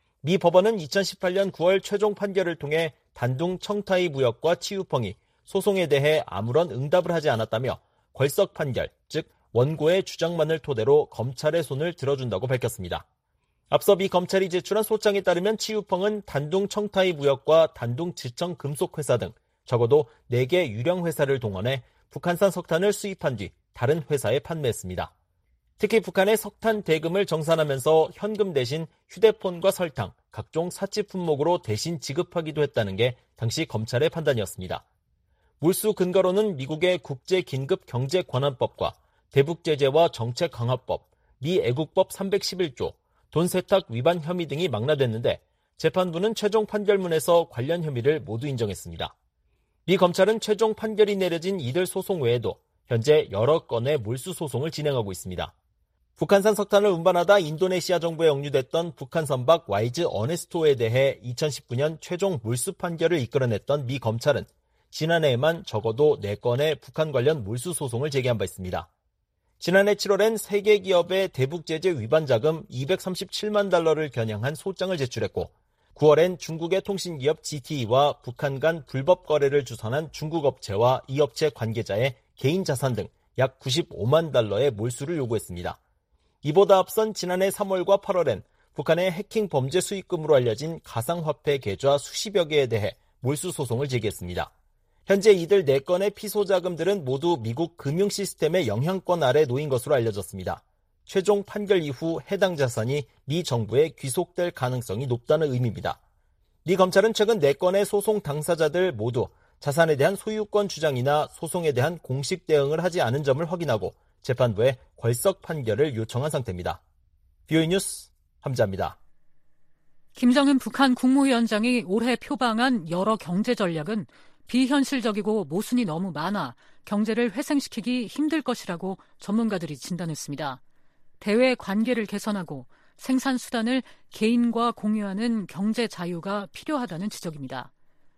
미 법원은 이천십팔년 구월 최종 판결을 통해 단둥 청타이 무역과 치유펑이 소송에 대해 아무런 응답을 하지 않았다며 궐석 판결, 즉 원고의 주장만을 토대로 검찰의 손을 들어준다고 밝혔습니다. 앞서 미 검찰이 제출한 소장에 따르면 치유펑은 단둥 청타이 무역과 단둥 지청 금속회사 등 적어도 네 개 유령 회사를 동원해 북한산 석탄을 수입한 뒤 다른 회사에 판매했습니다. 특히 북한의 석탄 대금을 정산하면서 현금 대신 휴대폰과 설탕, 각종 사치 품목으로 대신 지급하기도 했다는 게 당시 검찰의 판단이었습니다. 몰수 근거로는 미국의 국제긴급경제관한법과 대북제재와 정책강화법, 미 애국법 삼백십일 조, 돈세탁 위반 혐의 등이 망라됐는데 재판부는 최종 판결문에서 관련 혐의를 모두 인정했습니다. 미 검찰은 최종 판결이 내려진 이들 소송 외에도 현재 여러 건의 몰수 소송을 진행하고 있습니다. 북한산 석탄을 운반하다 인도네시아 정부에 억류됐던 북한 선박 와이즈 어네스토에 대해 이천십구 년 최종 몰수 판결을 이끌어냈던 미 검찰은 지난해에만 적어도 네 건의 북한 관련 몰수 소송을 제기한 바 있습니다. 지난해 칠월엔 세계 기업의 대북 제재 위반 자금 이백삼십칠만 달러를 겨냥한 소장을 제출했고 구월엔 중국의 통신기업 지티이와 북한 간 불법 거래를 주선한 중국 업체와 이 업체 관계자의 개인 자산 등 약 구십오만 달러의 몰수를 요구했습니다. 이보다 앞선 지난해 삼월과 팔월엔 북한의 해킹 범죄 수익금으로 알려진 가상화폐 계좌 수십여 개에 대해 몰수 소송을 제기했습니다. 현재 이들 네 건의 피소 자금들은 모두 미국 금융 시스템의 영향권 아래 놓인 것으로 알려졌습니다. 최종 판결 이후 해당 자산이 미 정부에 귀속될 가능성이 높다는 의미입니다. 미 검찰은 최근 네 건의 소송 당사자들 모두 자산에 대한 소유권 주장이나 소송에 대한 공식 대응을 하지 않은 점을 확인하고 재판부에 궐석 판결을 요청한 상태입니다. 비오이 뉴스 함자입니다. 김정은 북한 국무위원장이 올해 표방한 여러 경제 전략은 비현실적이고 모순이 너무 많아 경제를 회생시키기 힘들 것이라고 전문가들이 진단했습니다. 대외 관계를 개선하고 생산 수단을 개인과 공유하는 경제 자유가 필요하다는 지적입니다.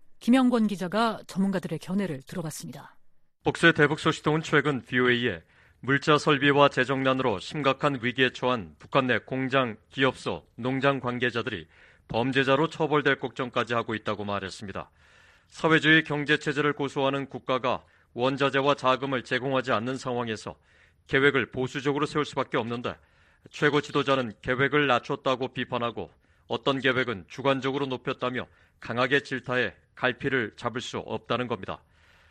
김영권 기자가 전문가들의 견해를 들어봤습니다. 복수의 대북 소식통은 최근 비오에이에 물자 설비와 재정난으로 심각한 위기에 처한 북한 내 공장, 기업소, 농장 관계자들이 범죄자로 처벌될 걱정까지 하고 있다고 말했습니다. 사회주의 경제체제를 고수하는 국가가 원자재와 자금을 제공하지 않는 상황에서 계획을 보수적으로 세울 수밖에 없는데 최고 지도자는 계획을 낮췄다고 비판하고 어떤 계획은 주관적으로 높였다며 강하게 질타해 갈피를 잡을 수 없다는 겁니다.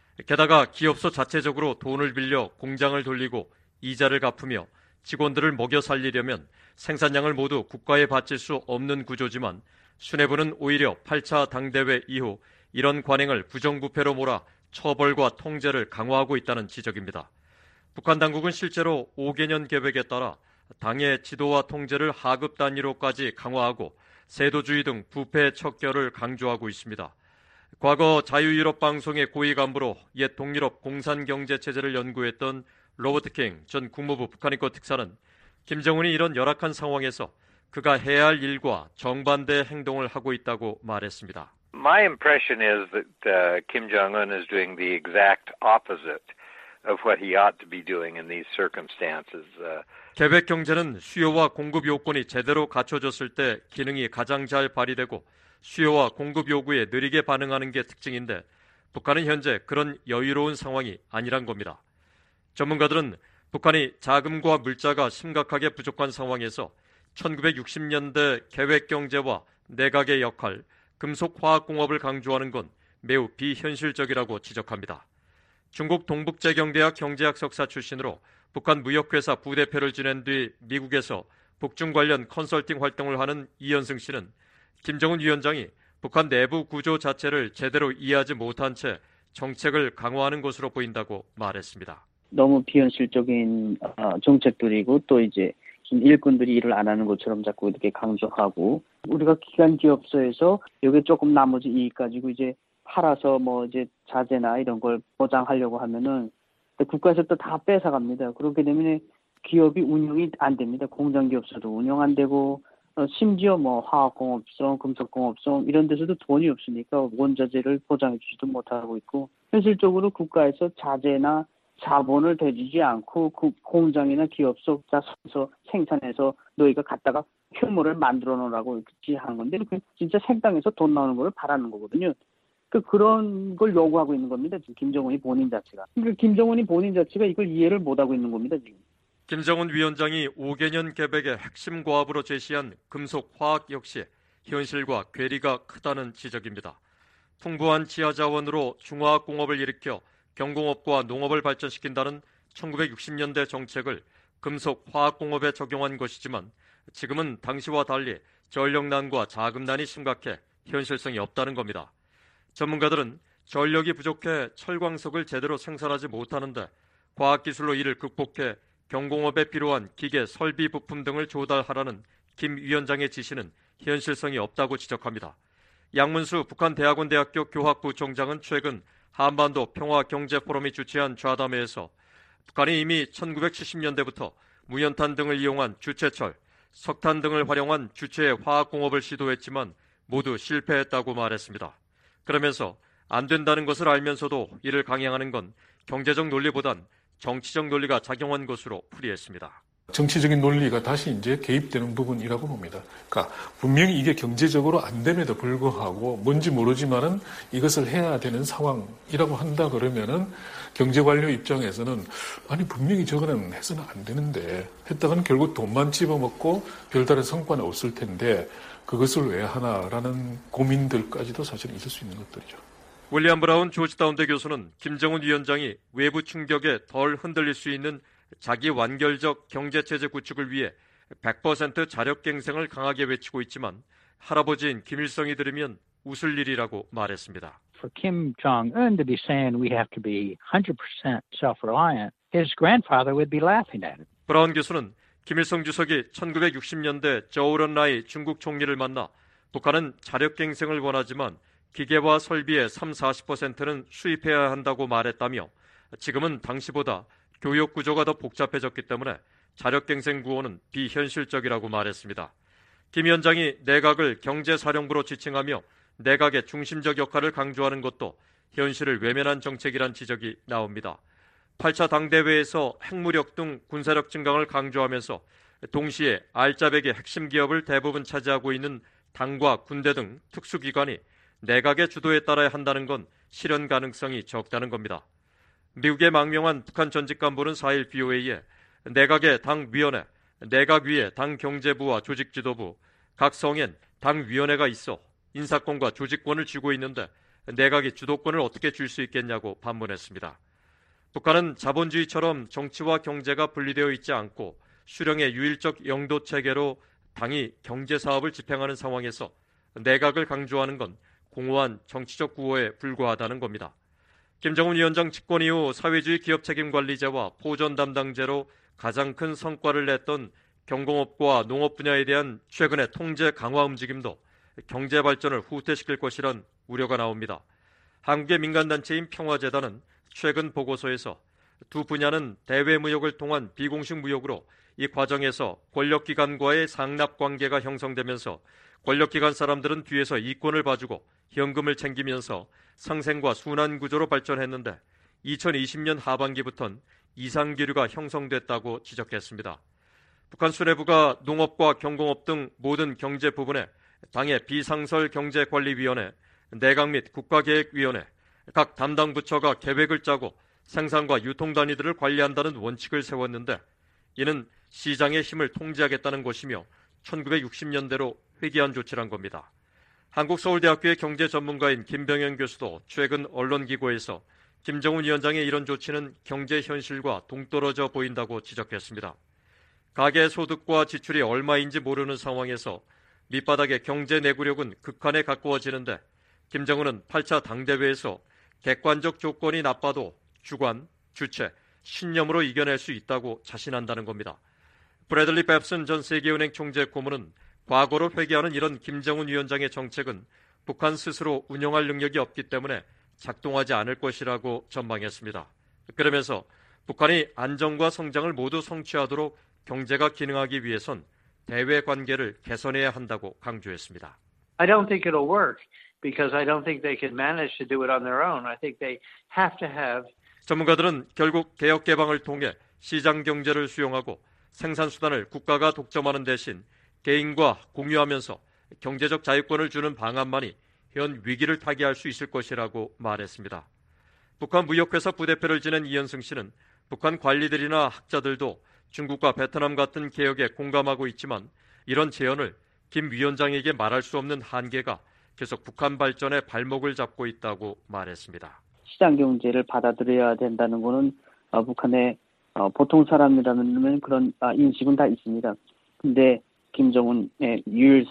게다가 기업소 자체적으로 돈을 빌려 공장을 돌리고 이자를 갚으며 직원들을 먹여 살리려면 생산량을 모두 국가에 바칠 수 없는 구조지만 수뇌부는 오히려 팔 차 당대회 이후 이런 관행을 부정부패로 몰아 처벌과 통제를 강화하고 있다는 지적입니다. 북한 당국은 실제로 오 개년 계획에 따라 당의 지도와 통제를 하급 단위로까지 강화하고 세도주의 등 부패 척결을 강조하고 있습니다. 과거 자유유럽 방송의 고위 간부로 옛 동유럽 공산경제체제를 연구했던 로버트 킹 전 국무부 북한인권 특사는 김정은이 이런 열악한 상황에서 그가 해야 할 일과 정반대 행동을 하고 있다고 말했습니다. My impression is that uh, Kim Jong-un is doing the exact opposite of what he ought to be doing in these circumstances. Uh, 계획 경제는 수요와 공급 요건이 제대로 갖춰졌을 때 기능이 가장 잘 발휘되고 수요와 공급 요구에 느리게 반응하는 게 특징인데 북한은 현재 그런 여유로운 상황이 아니란 겁니다. 전문가들은 북한이 자금과 물자가 심각하게 부족한 상황에서 천구백육십 년대 계획 경제와 내각의 역할, 금속화학공업을 강조하는 건 매우 비현실적이라고 지적합니다. 중국 동북제경대학 경제학 석사 출신으로 북한 무역회사 부대표를 지낸 뒤 미국에서 북중 관련 컨설팅 활동을 하는 이현승 씨는 김정은 위원장이 북한 내부 구조 자체를 제대로 이해하지 못한 채 정책을 강화하는 것으로 보인다고 말했습니다. 너무 비현실적인 정책들이고 또 이제 일꾼들이 일을 안 하는 것처럼 자꾸 이렇게 강조하고 우리가 기관 기업소에서 여기 조금 나머지 이익 가지고 이제 팔아서 뭐 이제 자재나 이런 걸 보장하려고 하면은 국가에서 또 다 뺏어갑니다. 그렇게 되면 기업이 운영이 안 됩니다. 공장 기업소도 운영 안 되고 어, 심지어 뭐 화학공업소, 금속공업소 이런 데서도 돈이 없으니까 원자재를 보장해 주지도 못하고 있고 현실적으로 국가에서 자재나 자본을 대주지 않고 그 공장이나 기업소 자서 생산해서 너희가 갖다가 효모를 만들어 놓으라고 이렇게 하는 건데 그 진짜 생땅에서 돈 나오는 걸 바라는 거거든요. 그 그런 걸 요구하고 있는 겁니다. 지금 김정은이 본인 자체가. 그러니까 김정은이 본인 자체가 이걸 이해를 못하고 있는 겁니다. 지금. 김정은 위원장이 오 개년 계획의 핵심 과업으로 제시한 금속화학 역시 현실과 괴리가 크다는 지적입니다. 풍부한 지하자원으로 중화학공업을 일으켜 경공업과 농업을 발전시킨다는 천구백육십 년대 정책을 금속화학공업에 적용한 것이지만 지금은 당시와 달리 전력난과 자금난이 심각해 현실성이 없다는 겁니다. 전문가들은 전력이 부족해 철광석을 제대로 생산하지 못하는데 과학기술로 이를 극복해 경공업에 필요한 기계, 설비, 부품 등을 조달하라는 김 위원장의 지시는 현실성이 없다고 지적합니다. 양문수 북한 대학원 대학교 교학부 총장은 최근 한반도 평화경제포럼이 주최한 좌담회에서 북한이 이미 천구백칠십 년대부터 무연탄 등을 이용한 주체철, 석탄 등을 활용한 주체의 화학공업을 시도했지만 모두 실패했다고 말했습니다. 그러면서 안 된다는 것을 알면서도 이를 강행하는 건 경제적 논리보단 정치적 논리가 작용한 것으로 풀이했습니다. 정치적인 논리가 다시 이제 개입되는 부분이라고 봅니다. 그러니까 분명히 이게 경제적으로 안 됨에도 불구하고 뭔지 모르지만은 이것을 해야 되는 상황이라고 한다 그러면은 경제관료 입장에서는 아니 분명히 저거는 해서는 안 되는데 했다가는 결국 돈만 집어먹고 별다른 성과는 없을 텐데 그것을 왜 하나라는 고민들까지도 사실 있을 수 있는 것들이죠. 윌리엄 브라운 조지타운대 교수는 김정은 위원장이 외부 충격에 덜 흔들릴 수 있는 자기 완결적 경제체제 구축을 위해 백 퍼센트 자력갱생을 강하게 외치고 있지만 할아버지인 김일성이 들으면 웃을 일이라고 말했습니다. For Kim Jong-un to be saying we have to be one hundred percent self-reliant, his grandfather would be laughing at it. 브라운 교수는 김일성 주석이 천구백육십 년대 저우런라이 중국 총리를 만나 북한은 자력갱생을 원하지만 기계와 설비의 삼, 사십 퍼센트는 수입해야 한다고 말했다며 지금은 당시보다 교육 구조가 더 복잡해졌기 때문에 자력갱생 구호는 비현실적이라고 말했습니다. 김 위원장이 내각을 경제사령부로 지칭하며 내각의 중심적 역할을 강조하는 것도 현실을 외면한 정책이란 지적이 나옵니다. 팔 차 당대회에서 핵무력 등 군사력 증강을 강조하면서 동시에 알짜배기 핵심 기업을 대부분 차지하고 있는 당과 군대 등 특수기관이 내각의 주도에 따라야 한다는 건 실현 가능성이 적다는 겁니다. 미국의 망명한 북한 전직 간부는 사 일 브이오에이에 내각의 당위원회, 내각위에 당경제부와 조직지도부, 각 성엔 당위원회가 있어 인사권과 조직권을 쥐고 있는데 내각이 주도권을 어떻게 줄 수 있겠냐고 반문했습니다. 북한은 자본주의처럼 정치와 경제가 분리되어 있지 않고 수령의 유일적 영도 체계로 당이 경제사업을 집행하는 상황에서 내각을 강조하는 건 공허한 정치적 구호에 불과하다는 겁니다. 김정은 위원장 집권 이후 사회주의 기업책임관리제와 포전 담당제로 가장 큰 성과를 냈던 경공업과 농업 분야에 대한 최근의 통제 강화 움직임도 경제 발전을 후퇴시킬 것이란 우려가 나옵니다. 한국의 민간단체인 평화재단은 최근 보고서에서 두 분야는 대외무역을 통한 비공식 무역으로 이 과정에서 권력기관과의 상납관계가 형성되면서 권력기관 사람들은 뒤에서 이권을 봐주고 현금을 챙기면서 상생과 순환구조로 발전했는데 이천이십 년 하반기부터는 이상기류가 형성됐다고 지적했습니다. 북한 수뇌부가 농업과 경공업 등 모든 경제 부분에 당의 비상설경제관리위원회, 내각 및 국가계획위원회, 각 담당 부처가 계획을 짜고 생산과 유통 단위들을 관리한다는 원칙을 세웠는데 이는 시장의 힘을 통제하겠다는 것이며 천구백육십 년대로 회귀한 조치란 겁니다. 한국서울대학교의 경제전문가인 김병현 교수도 최근 언론기고에서 김정은 위원장의 이런 조치는 경제 현실과 동떨어져 보인다고 지적했습니다. 가계 소득과 지출이 얼마인지 모르는 상황에서 밑바닥의 경제 내구력은 극한에 가까워지는데 김정은은 팔 차 당대회에서 객관적 조건이 나빠도 주관, 주체, 신념으로 이겨낼 수 있다고 자신한다는 겁니다. 브래들리 뱁슨 전 세계은행 총재 고문은 과거로 회귀하는 이런 김정은 위원장의 정책은 북한 스스로 운영할 능력이 없기 때문에 작동하지 않을 것이라고 전망했습니다. 그러면서 북한이 안정과 성장을 모두 성취하도록 경제가 기능하기 위해선 대외 관계를 개선해야 한다고 강조했습니다. I don't think it'll work because I don't think they can manage to do it on their own. I think they have to have 전문가들은 결국 개혁 개방을 통해 시장 경제를 수용하고 생산 수단을 국가가 독점하는 대신 개인과 공유하면서 경제적 자유권을 주는 방안만이 현 위기를 타개할 수 있을 것이라고 말했습니다. 북한 무역회사 부대표를 지낸 이현승 씨는 북한 관리들이나 학자들도 중국과 베트남 같은 개혁에 공감하고 있지만 이런 제언을 김 위원장에게 말할 수 없는 한계가 계속 북한 발전에 발목을 잡고 있다고 말했습니다. 시장 경제를 받아들여야 된다는 것은 어, 북한의 어, 보통 사람이라는 그런 아, 인식은 다 있습니다. 근데 김정은의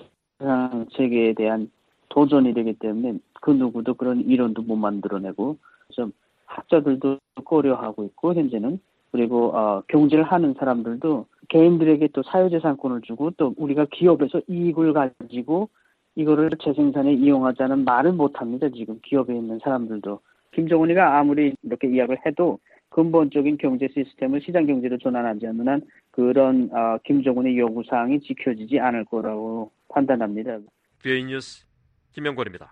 유일상 세계에 대한 도전이 되기 때문에 그 누구도 그런 이론도 못 만들어내고 좀 학자들도 고려하고 있고 현재는 그리고 어, 경제를 하는 사람들도 개인들에게 또 사유재산권을 주고 또 우리가 기업에서 이익을 가지고 이거를 재생산에 이용하자는 말을 못합니다. 지금 기업에 있는 사람들도. 김정은이가 아무리 이렇게 이야기를 해도 근본적인 경제 시스템을 시장 경제로 전환하지 않는 한 그런 어, 김정은의 요구사항이 지켜지지 않을 거라고 판단합니다. 비오에이 뉴스 김영권입니다.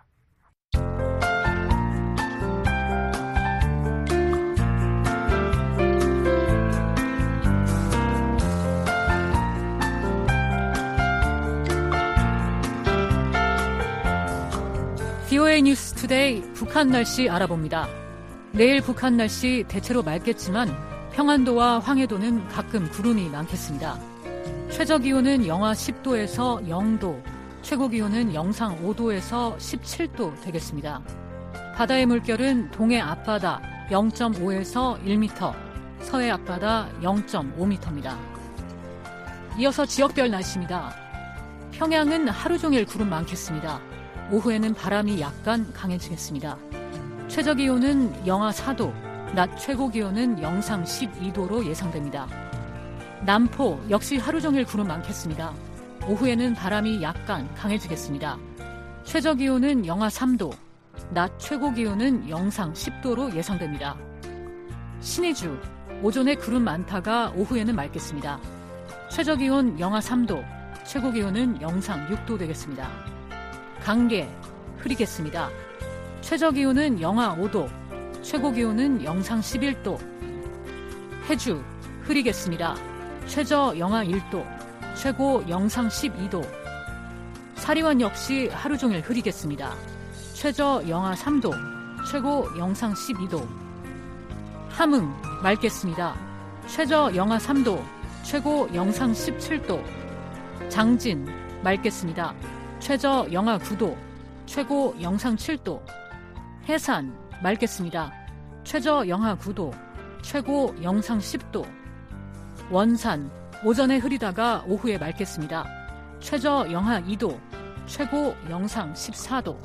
비오에이 뉴스 투데이 북한 날씨 알아봅니다. 내일 북한 날씨 대체로 맑겠지만 평안도와 황해도는 가끔 구름이 많겠습니다. 최저기온은 영하 십 도에서 영 도, 최고기온은 영상 오 도에서 십칠 도 되겠습니다. 바다의 물결은 동해 앞바다 영 점 오에서 일 미터, 서해 앞바다 영 점 오 미터입니다. 이어서 지역별 날씨입니다. 평양은 하루 종일 구름 많겠습니다. 오후에는 바람이 약간 강해지겠습니다. 최저기온은 영하 사 도, 낮 최고기온은 영상 십이 도로 예상됩니다. 남포 역시 하루 종일 구름 많겠습니다. 오후에는 바람이 약간 강해지겠습니다. 최저기온은 영하 삼 도, 낮 최고기온은 영상 십 도로 예상됩니다. 신의주 오전에 구름 많다가 오후에는 맑겠습니다. 최저기온 영하 삼 도, 최고기온은 영상 육 도 되겠습니다. 강계 흐리겠습니다. 최저기온은 영하 오 도, 최고기온은 영상 십일 도. 해주 흐리겠습니다. 최저 영하 일 도, 최고 영상 십이 도. 사리완 역시 하루 종일 흐리겠습니다. 최저 영하 삼 도, 최고 영상 십이 도. 함흥 맑겠습니다. 최저 영하 삼 도, 최고 영상 십칠 도. 장진 맑겠습니다. 최저 영하 구 도, 최고 영상 칠 도. 해산 맑겠습니다. 최저 영하 구 도, 최고 영상 십 도. 원산 오전에 흐리다가 오후에 맑겠습니다. 최저 영하 이 도, 최고 영상 십사 도.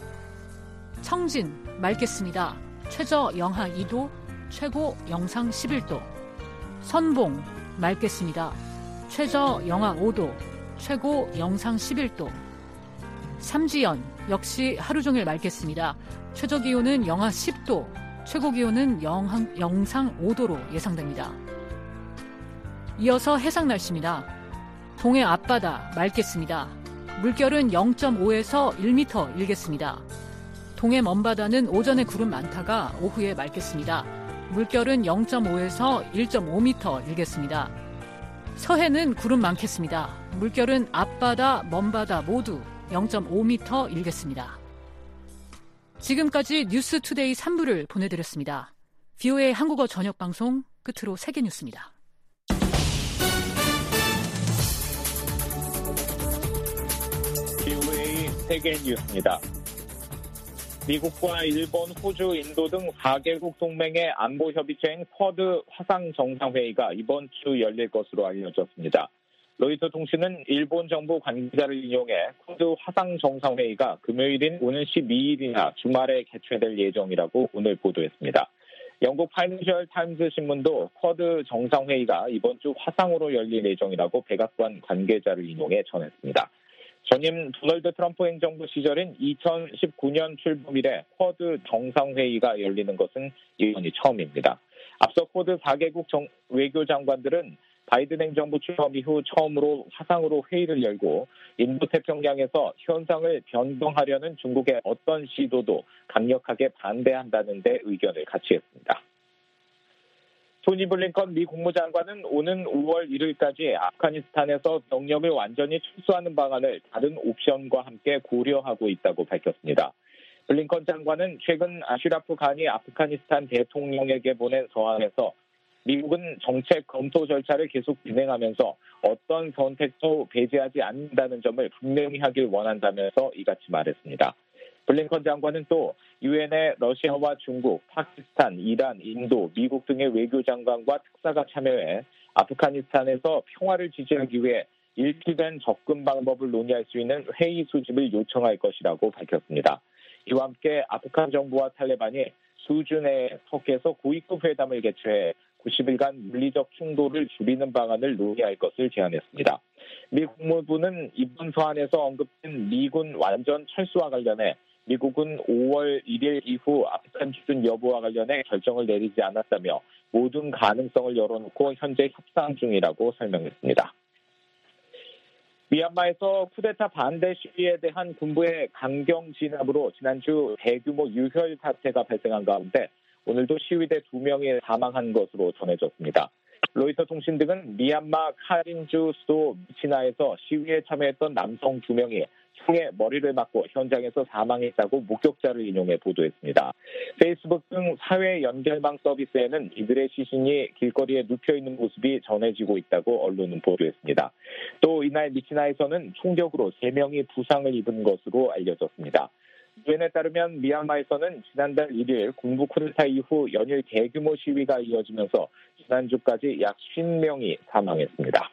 청진 맑겠습니다. 최저 영하 이 도, 최고 영상 십일 도. 선봉 맑겠습니다. 최저 영하 오 도, 최고 영상 십일 도. 삼지연 역시 하루 종일 맑겠습니다. 최저기온은 영하 십 도, 최고기온은 영, 영상 오 도로 예상됩니다. 이어서 해상 날씨입니다. 동해 앞바다 맑겠습니다. 물결은 영 점 오에서 일 미터 일겠습니다. 동해 먼바다는 오전에 구름 많다가 오후에 맑겠습니다. 물결은 영 점 오에서 일 점 오 미터 일겠습니다. 서해는 구름 많겠습니다. 물결은 앞바다, 먼바다 모두 영 점 오 미터 일겠습니다. 지금까지 뉴스투데이 삼 부를 보내드렸습니다. 비오에이 한국어 저녁방송 끝으로 세계뉴스입니다. 비오에이 세계뉴스입니다. 미국과 일본, 호주, 인도 등 사 개국 동맹의 안보협의체인 쿼드 화상정상회의가 이번 주 열릴 것으로 알려졌습니다. 로이터 통신은 일본 정부 관계자를 인용해 쿼드 화상정상회의가 금요일인 오는 십이 일이나 주말에 개최될 예정이라고 오늘 보도했습니다. 영국 파이낸셜 타임즈 신문도 쿼드 정상회의가 이번 주 화상으로 열릴 예정이라고 백악관 관계자를 인용해 전했습니다. 전임 도널드 트럼프 행정부 시절인 이천십구 년 출범 이래 쿼드 정상회의가 열리는 것은 이번이 처음입니다. 앞서 쿼드 사 개국 정, 외교장관들은 바이든 행정부 출범 이후 처음으로 화상으로 회의를 열고 인도태평양에서 현상을 변경하려는 중국의 어떤 시도도 강력하게 반대한다는 데 의견을 같이 했습니다. 토니 블링컨 미 국무장관은 오는 오월 일일까지 아프가니스탄에서 병력을 완전히 철수하는 방안을 다른 옵션과 함께 고려하고 있다고 밝혔습니다. 블링컨 장관은 최근 아슈라프 가니 아프가니스탄 대통령에게 보낸 서한에서 미국은 정책 검토 절차를 계속 진행하면서 어떤 선택도 배제하지 않는다는 점을 분명히 하길 원한다면서 이같이 말했습니다. 블링컨 장관은 또 유엔에 러시아와 중국, 파키스탄, 이란, 인도, 미국 등의 외교장관과 특사가 참여해 아프가니스탄에서 평화를 지지하기 위해 일치된 접근 방법을 논의할 수 있는 회의 수집을 요청할 것이라고 밝혔습니다. 이와 함께 아프간 정부와 탈레반이 수준의 터키에서 고위급 회담을 개최해 구십 일간 물리적 충돌을 줄이는 방안을 논의할 것을 제안했습니다. 미 국무부는 이번 서한에서 언급된 미군 완전 철수와 관련해 미국은 오월 일일 이후 아프간 추진 여부와 관련해 결정을 내리지 않았다며 모든 가능성을 열어놓고 현재 협상 중이라고 설명했습니다. 미얀마에서 쿠데타 반대 시위에 대한 군부의 강경 진압으로 지난주 대규모 유혈 사태가 발생한 가운데 오늘도 시위대 두 명이 사망한 것으로 전해졌습니다. 로이터 통신 등은 미얀마 카린주 수도 미치나에서 시위에 참여했던 남성 두 명이 총에 머리를 맞고 현장에서 사망했다고 목격자를 인용해 보도했습니다. 페이스북 등 사회 연결망 서비스에는 이들의 시신이 길거리에 눕혀있는 모습이 전해지고 있다고 언론은 보도했습니다. 또 이날 미치나에서는 총격으로 세 명이 부상을 입은 것으로 알려졌습니다. 유엔에 따르면 미얀마에서는 지난달 일일 군부 쿠데타 이후 연일 대규모 시위가 이어지면서 지난주까지 약 오십 명이 사망했습니다.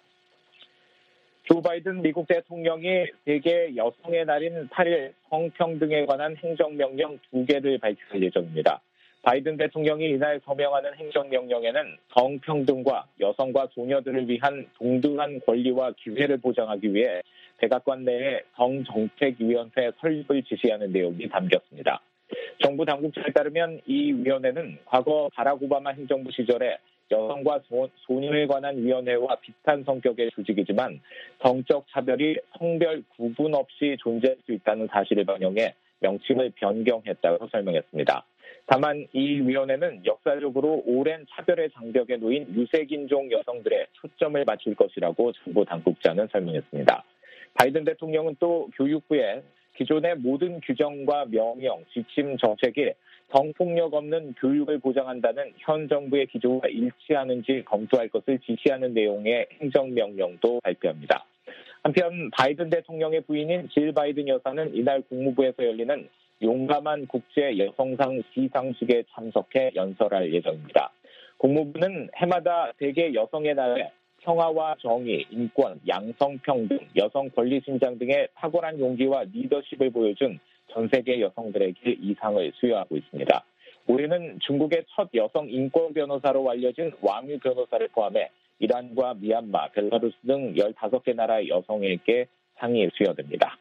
조 바이든 미국 대통령이 세계 여성의 날인 팔일 성평등에 관한 행정명령 두 개를 발표할 예정입니다. 바이든 대통령이 이날 서명하는 행정명령에는 성평등과 여성과 소녀들을 위한 동등한 권리와 기회를 보장하기 위해 백악관 내에 성정책위원회 설립을 지시하는 내용이 담겼습니다. 정부 당국자에 따르면 이 위원회는 과거 바락 오바마 행정부 시절에 여성과 소녀에 관한 위원회와 비슷한 성격의 조직이지만 성적 차별이 성별 구분 없이 존재할 수 있다는 사실을 반영해 명칭을 변경했다고 설명했습니다. 다만 이 위원회는 역사적으로 오랜 차별의 장벽에 놓인 유색인종 여성들의 초점을 맞출 것이라고 정부 당국자는 설명했습니다. 바이든 대통령은 또 교육부에 기존의 모든 규정과 명령, 지침 정책이 성폭력 없는 교육을 보장한다는 현 정부의 기조와 일치하는지 검토할 것을 지시하는 내용의 행정명령도 발표합니다. 한편 바이든 대통령의 부인인 질 바이든 여사는 이날 국무부에서 열리는 용감한 국제 여성상 시상식에 참석해 연설할 예정입니다. 국무부는 해마다 세계 여성의 날에 평화와 정의, 인권, 양성평등, 여성 권리 신장 등의 탁월한 용기와 리더십을 보여준 전 세계 여성들에게 이 상을 수여하고 있습니다. 올해는 중국의 첫 여성 인권 변호사로 알려진 왕유 변호사를 포함해 이란과 미얀마, 벨라루스 등 열다섯 개 나라의 여성에게 상이 수여됩니다.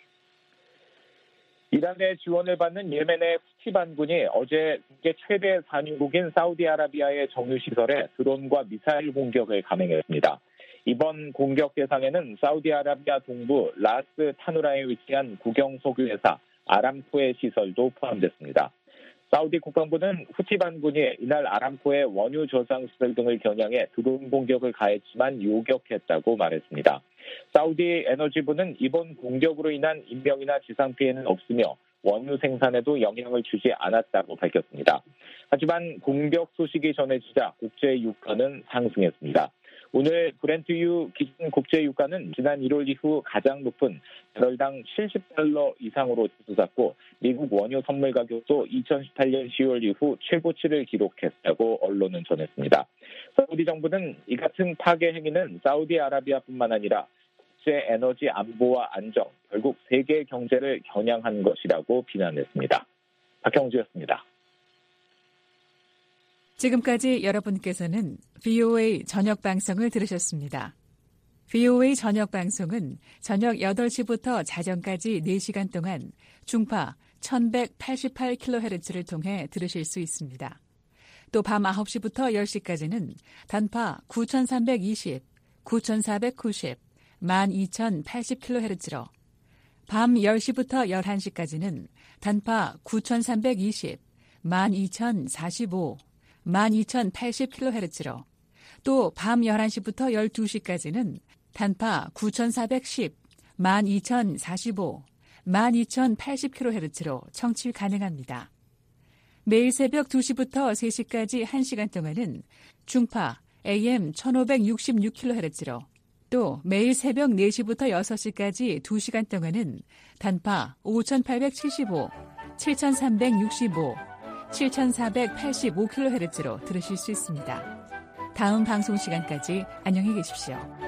이란의 지원을 받는 예멘의 후티 반군이 어제 세계 최대 산유국인 사우디아라비아의 정유시설에 드론과 미사일 공격을 감행했습니다. 이번 공격 대상에는 사우디아라비아 동부 라스 타누라에 위치한 국영 석유회사 아람코의 시설도 포함됐습니다. 사우디 국방부는 후티 반군이 이날 아람코의 원유 저장 시설 등을 겨냥해 드론 공격을 가했지만 요격했다고 말했습니다. 사우디 에너지부는 이번 공격으로 인한 인명이나 지상 피해는 없으며 원유 생산에도 영향을 주지 않았다고 밝혔습니다. 하지만 공격 소식이 전해지자 국제 유가는 상승했습니다. 오늘 브렌트유 기준 국제 유가는 지난 일월 이후 가장 높은 배럴당 칠십 달러 이상으로 치솟았고 미국 원유 선물 가격도 이천십팔년 시월 이후 최고치를 기록했다고 언론은 전했습니다. 사우디 정부는 이 같은 파괴 행위는 사우디아라비아뿐만 아니라 국제 에너지 안보와 안정, 결국 세계 경제를 겨냥한 것이라고 비난했습니다. 박형주였습니다. 지금까지 여러분께서는 브이오에이 저녁 방송을 들으셨습니다. 브이오에이 저녁 방송은 저녁 여덟 시부터 자정까지 네 시간 동안 중파 천백팔십팔 킬로헤르츠를 통해 들으실 수 있습니다. 또 밤 아홉 시부터 열 시까지는 단파 구천삼백이십, 구천사백구십, 만 이천팔십 킬로헤르츠로 밤 열 시부터 열한 시까지는 단파 구천삼백이십, 만 이천사십오, 만 이천팔십 킬로헤르츠로 또 밤 열한 시부터 열두 시까지는 단파 구천사백십, 만 이천사십오, 만 이천팔십 킬로헤르츠로 청취 가능합니다. 매일 새벽 두 시부터 세 시까지 한 시간 동안은 중파 에이엠 천오백육십육 킬로헤르츠로 또 매일 새벽 네 시부터 여섯 시까지 두 시간 동안은 단파 오천팔백칠십오, 칠천삼백육십오, 칠천사백팔십오 킬로헤르츠로 들으실 수 있습니다. 다음 방송 시간까지 안녕히 계십시오.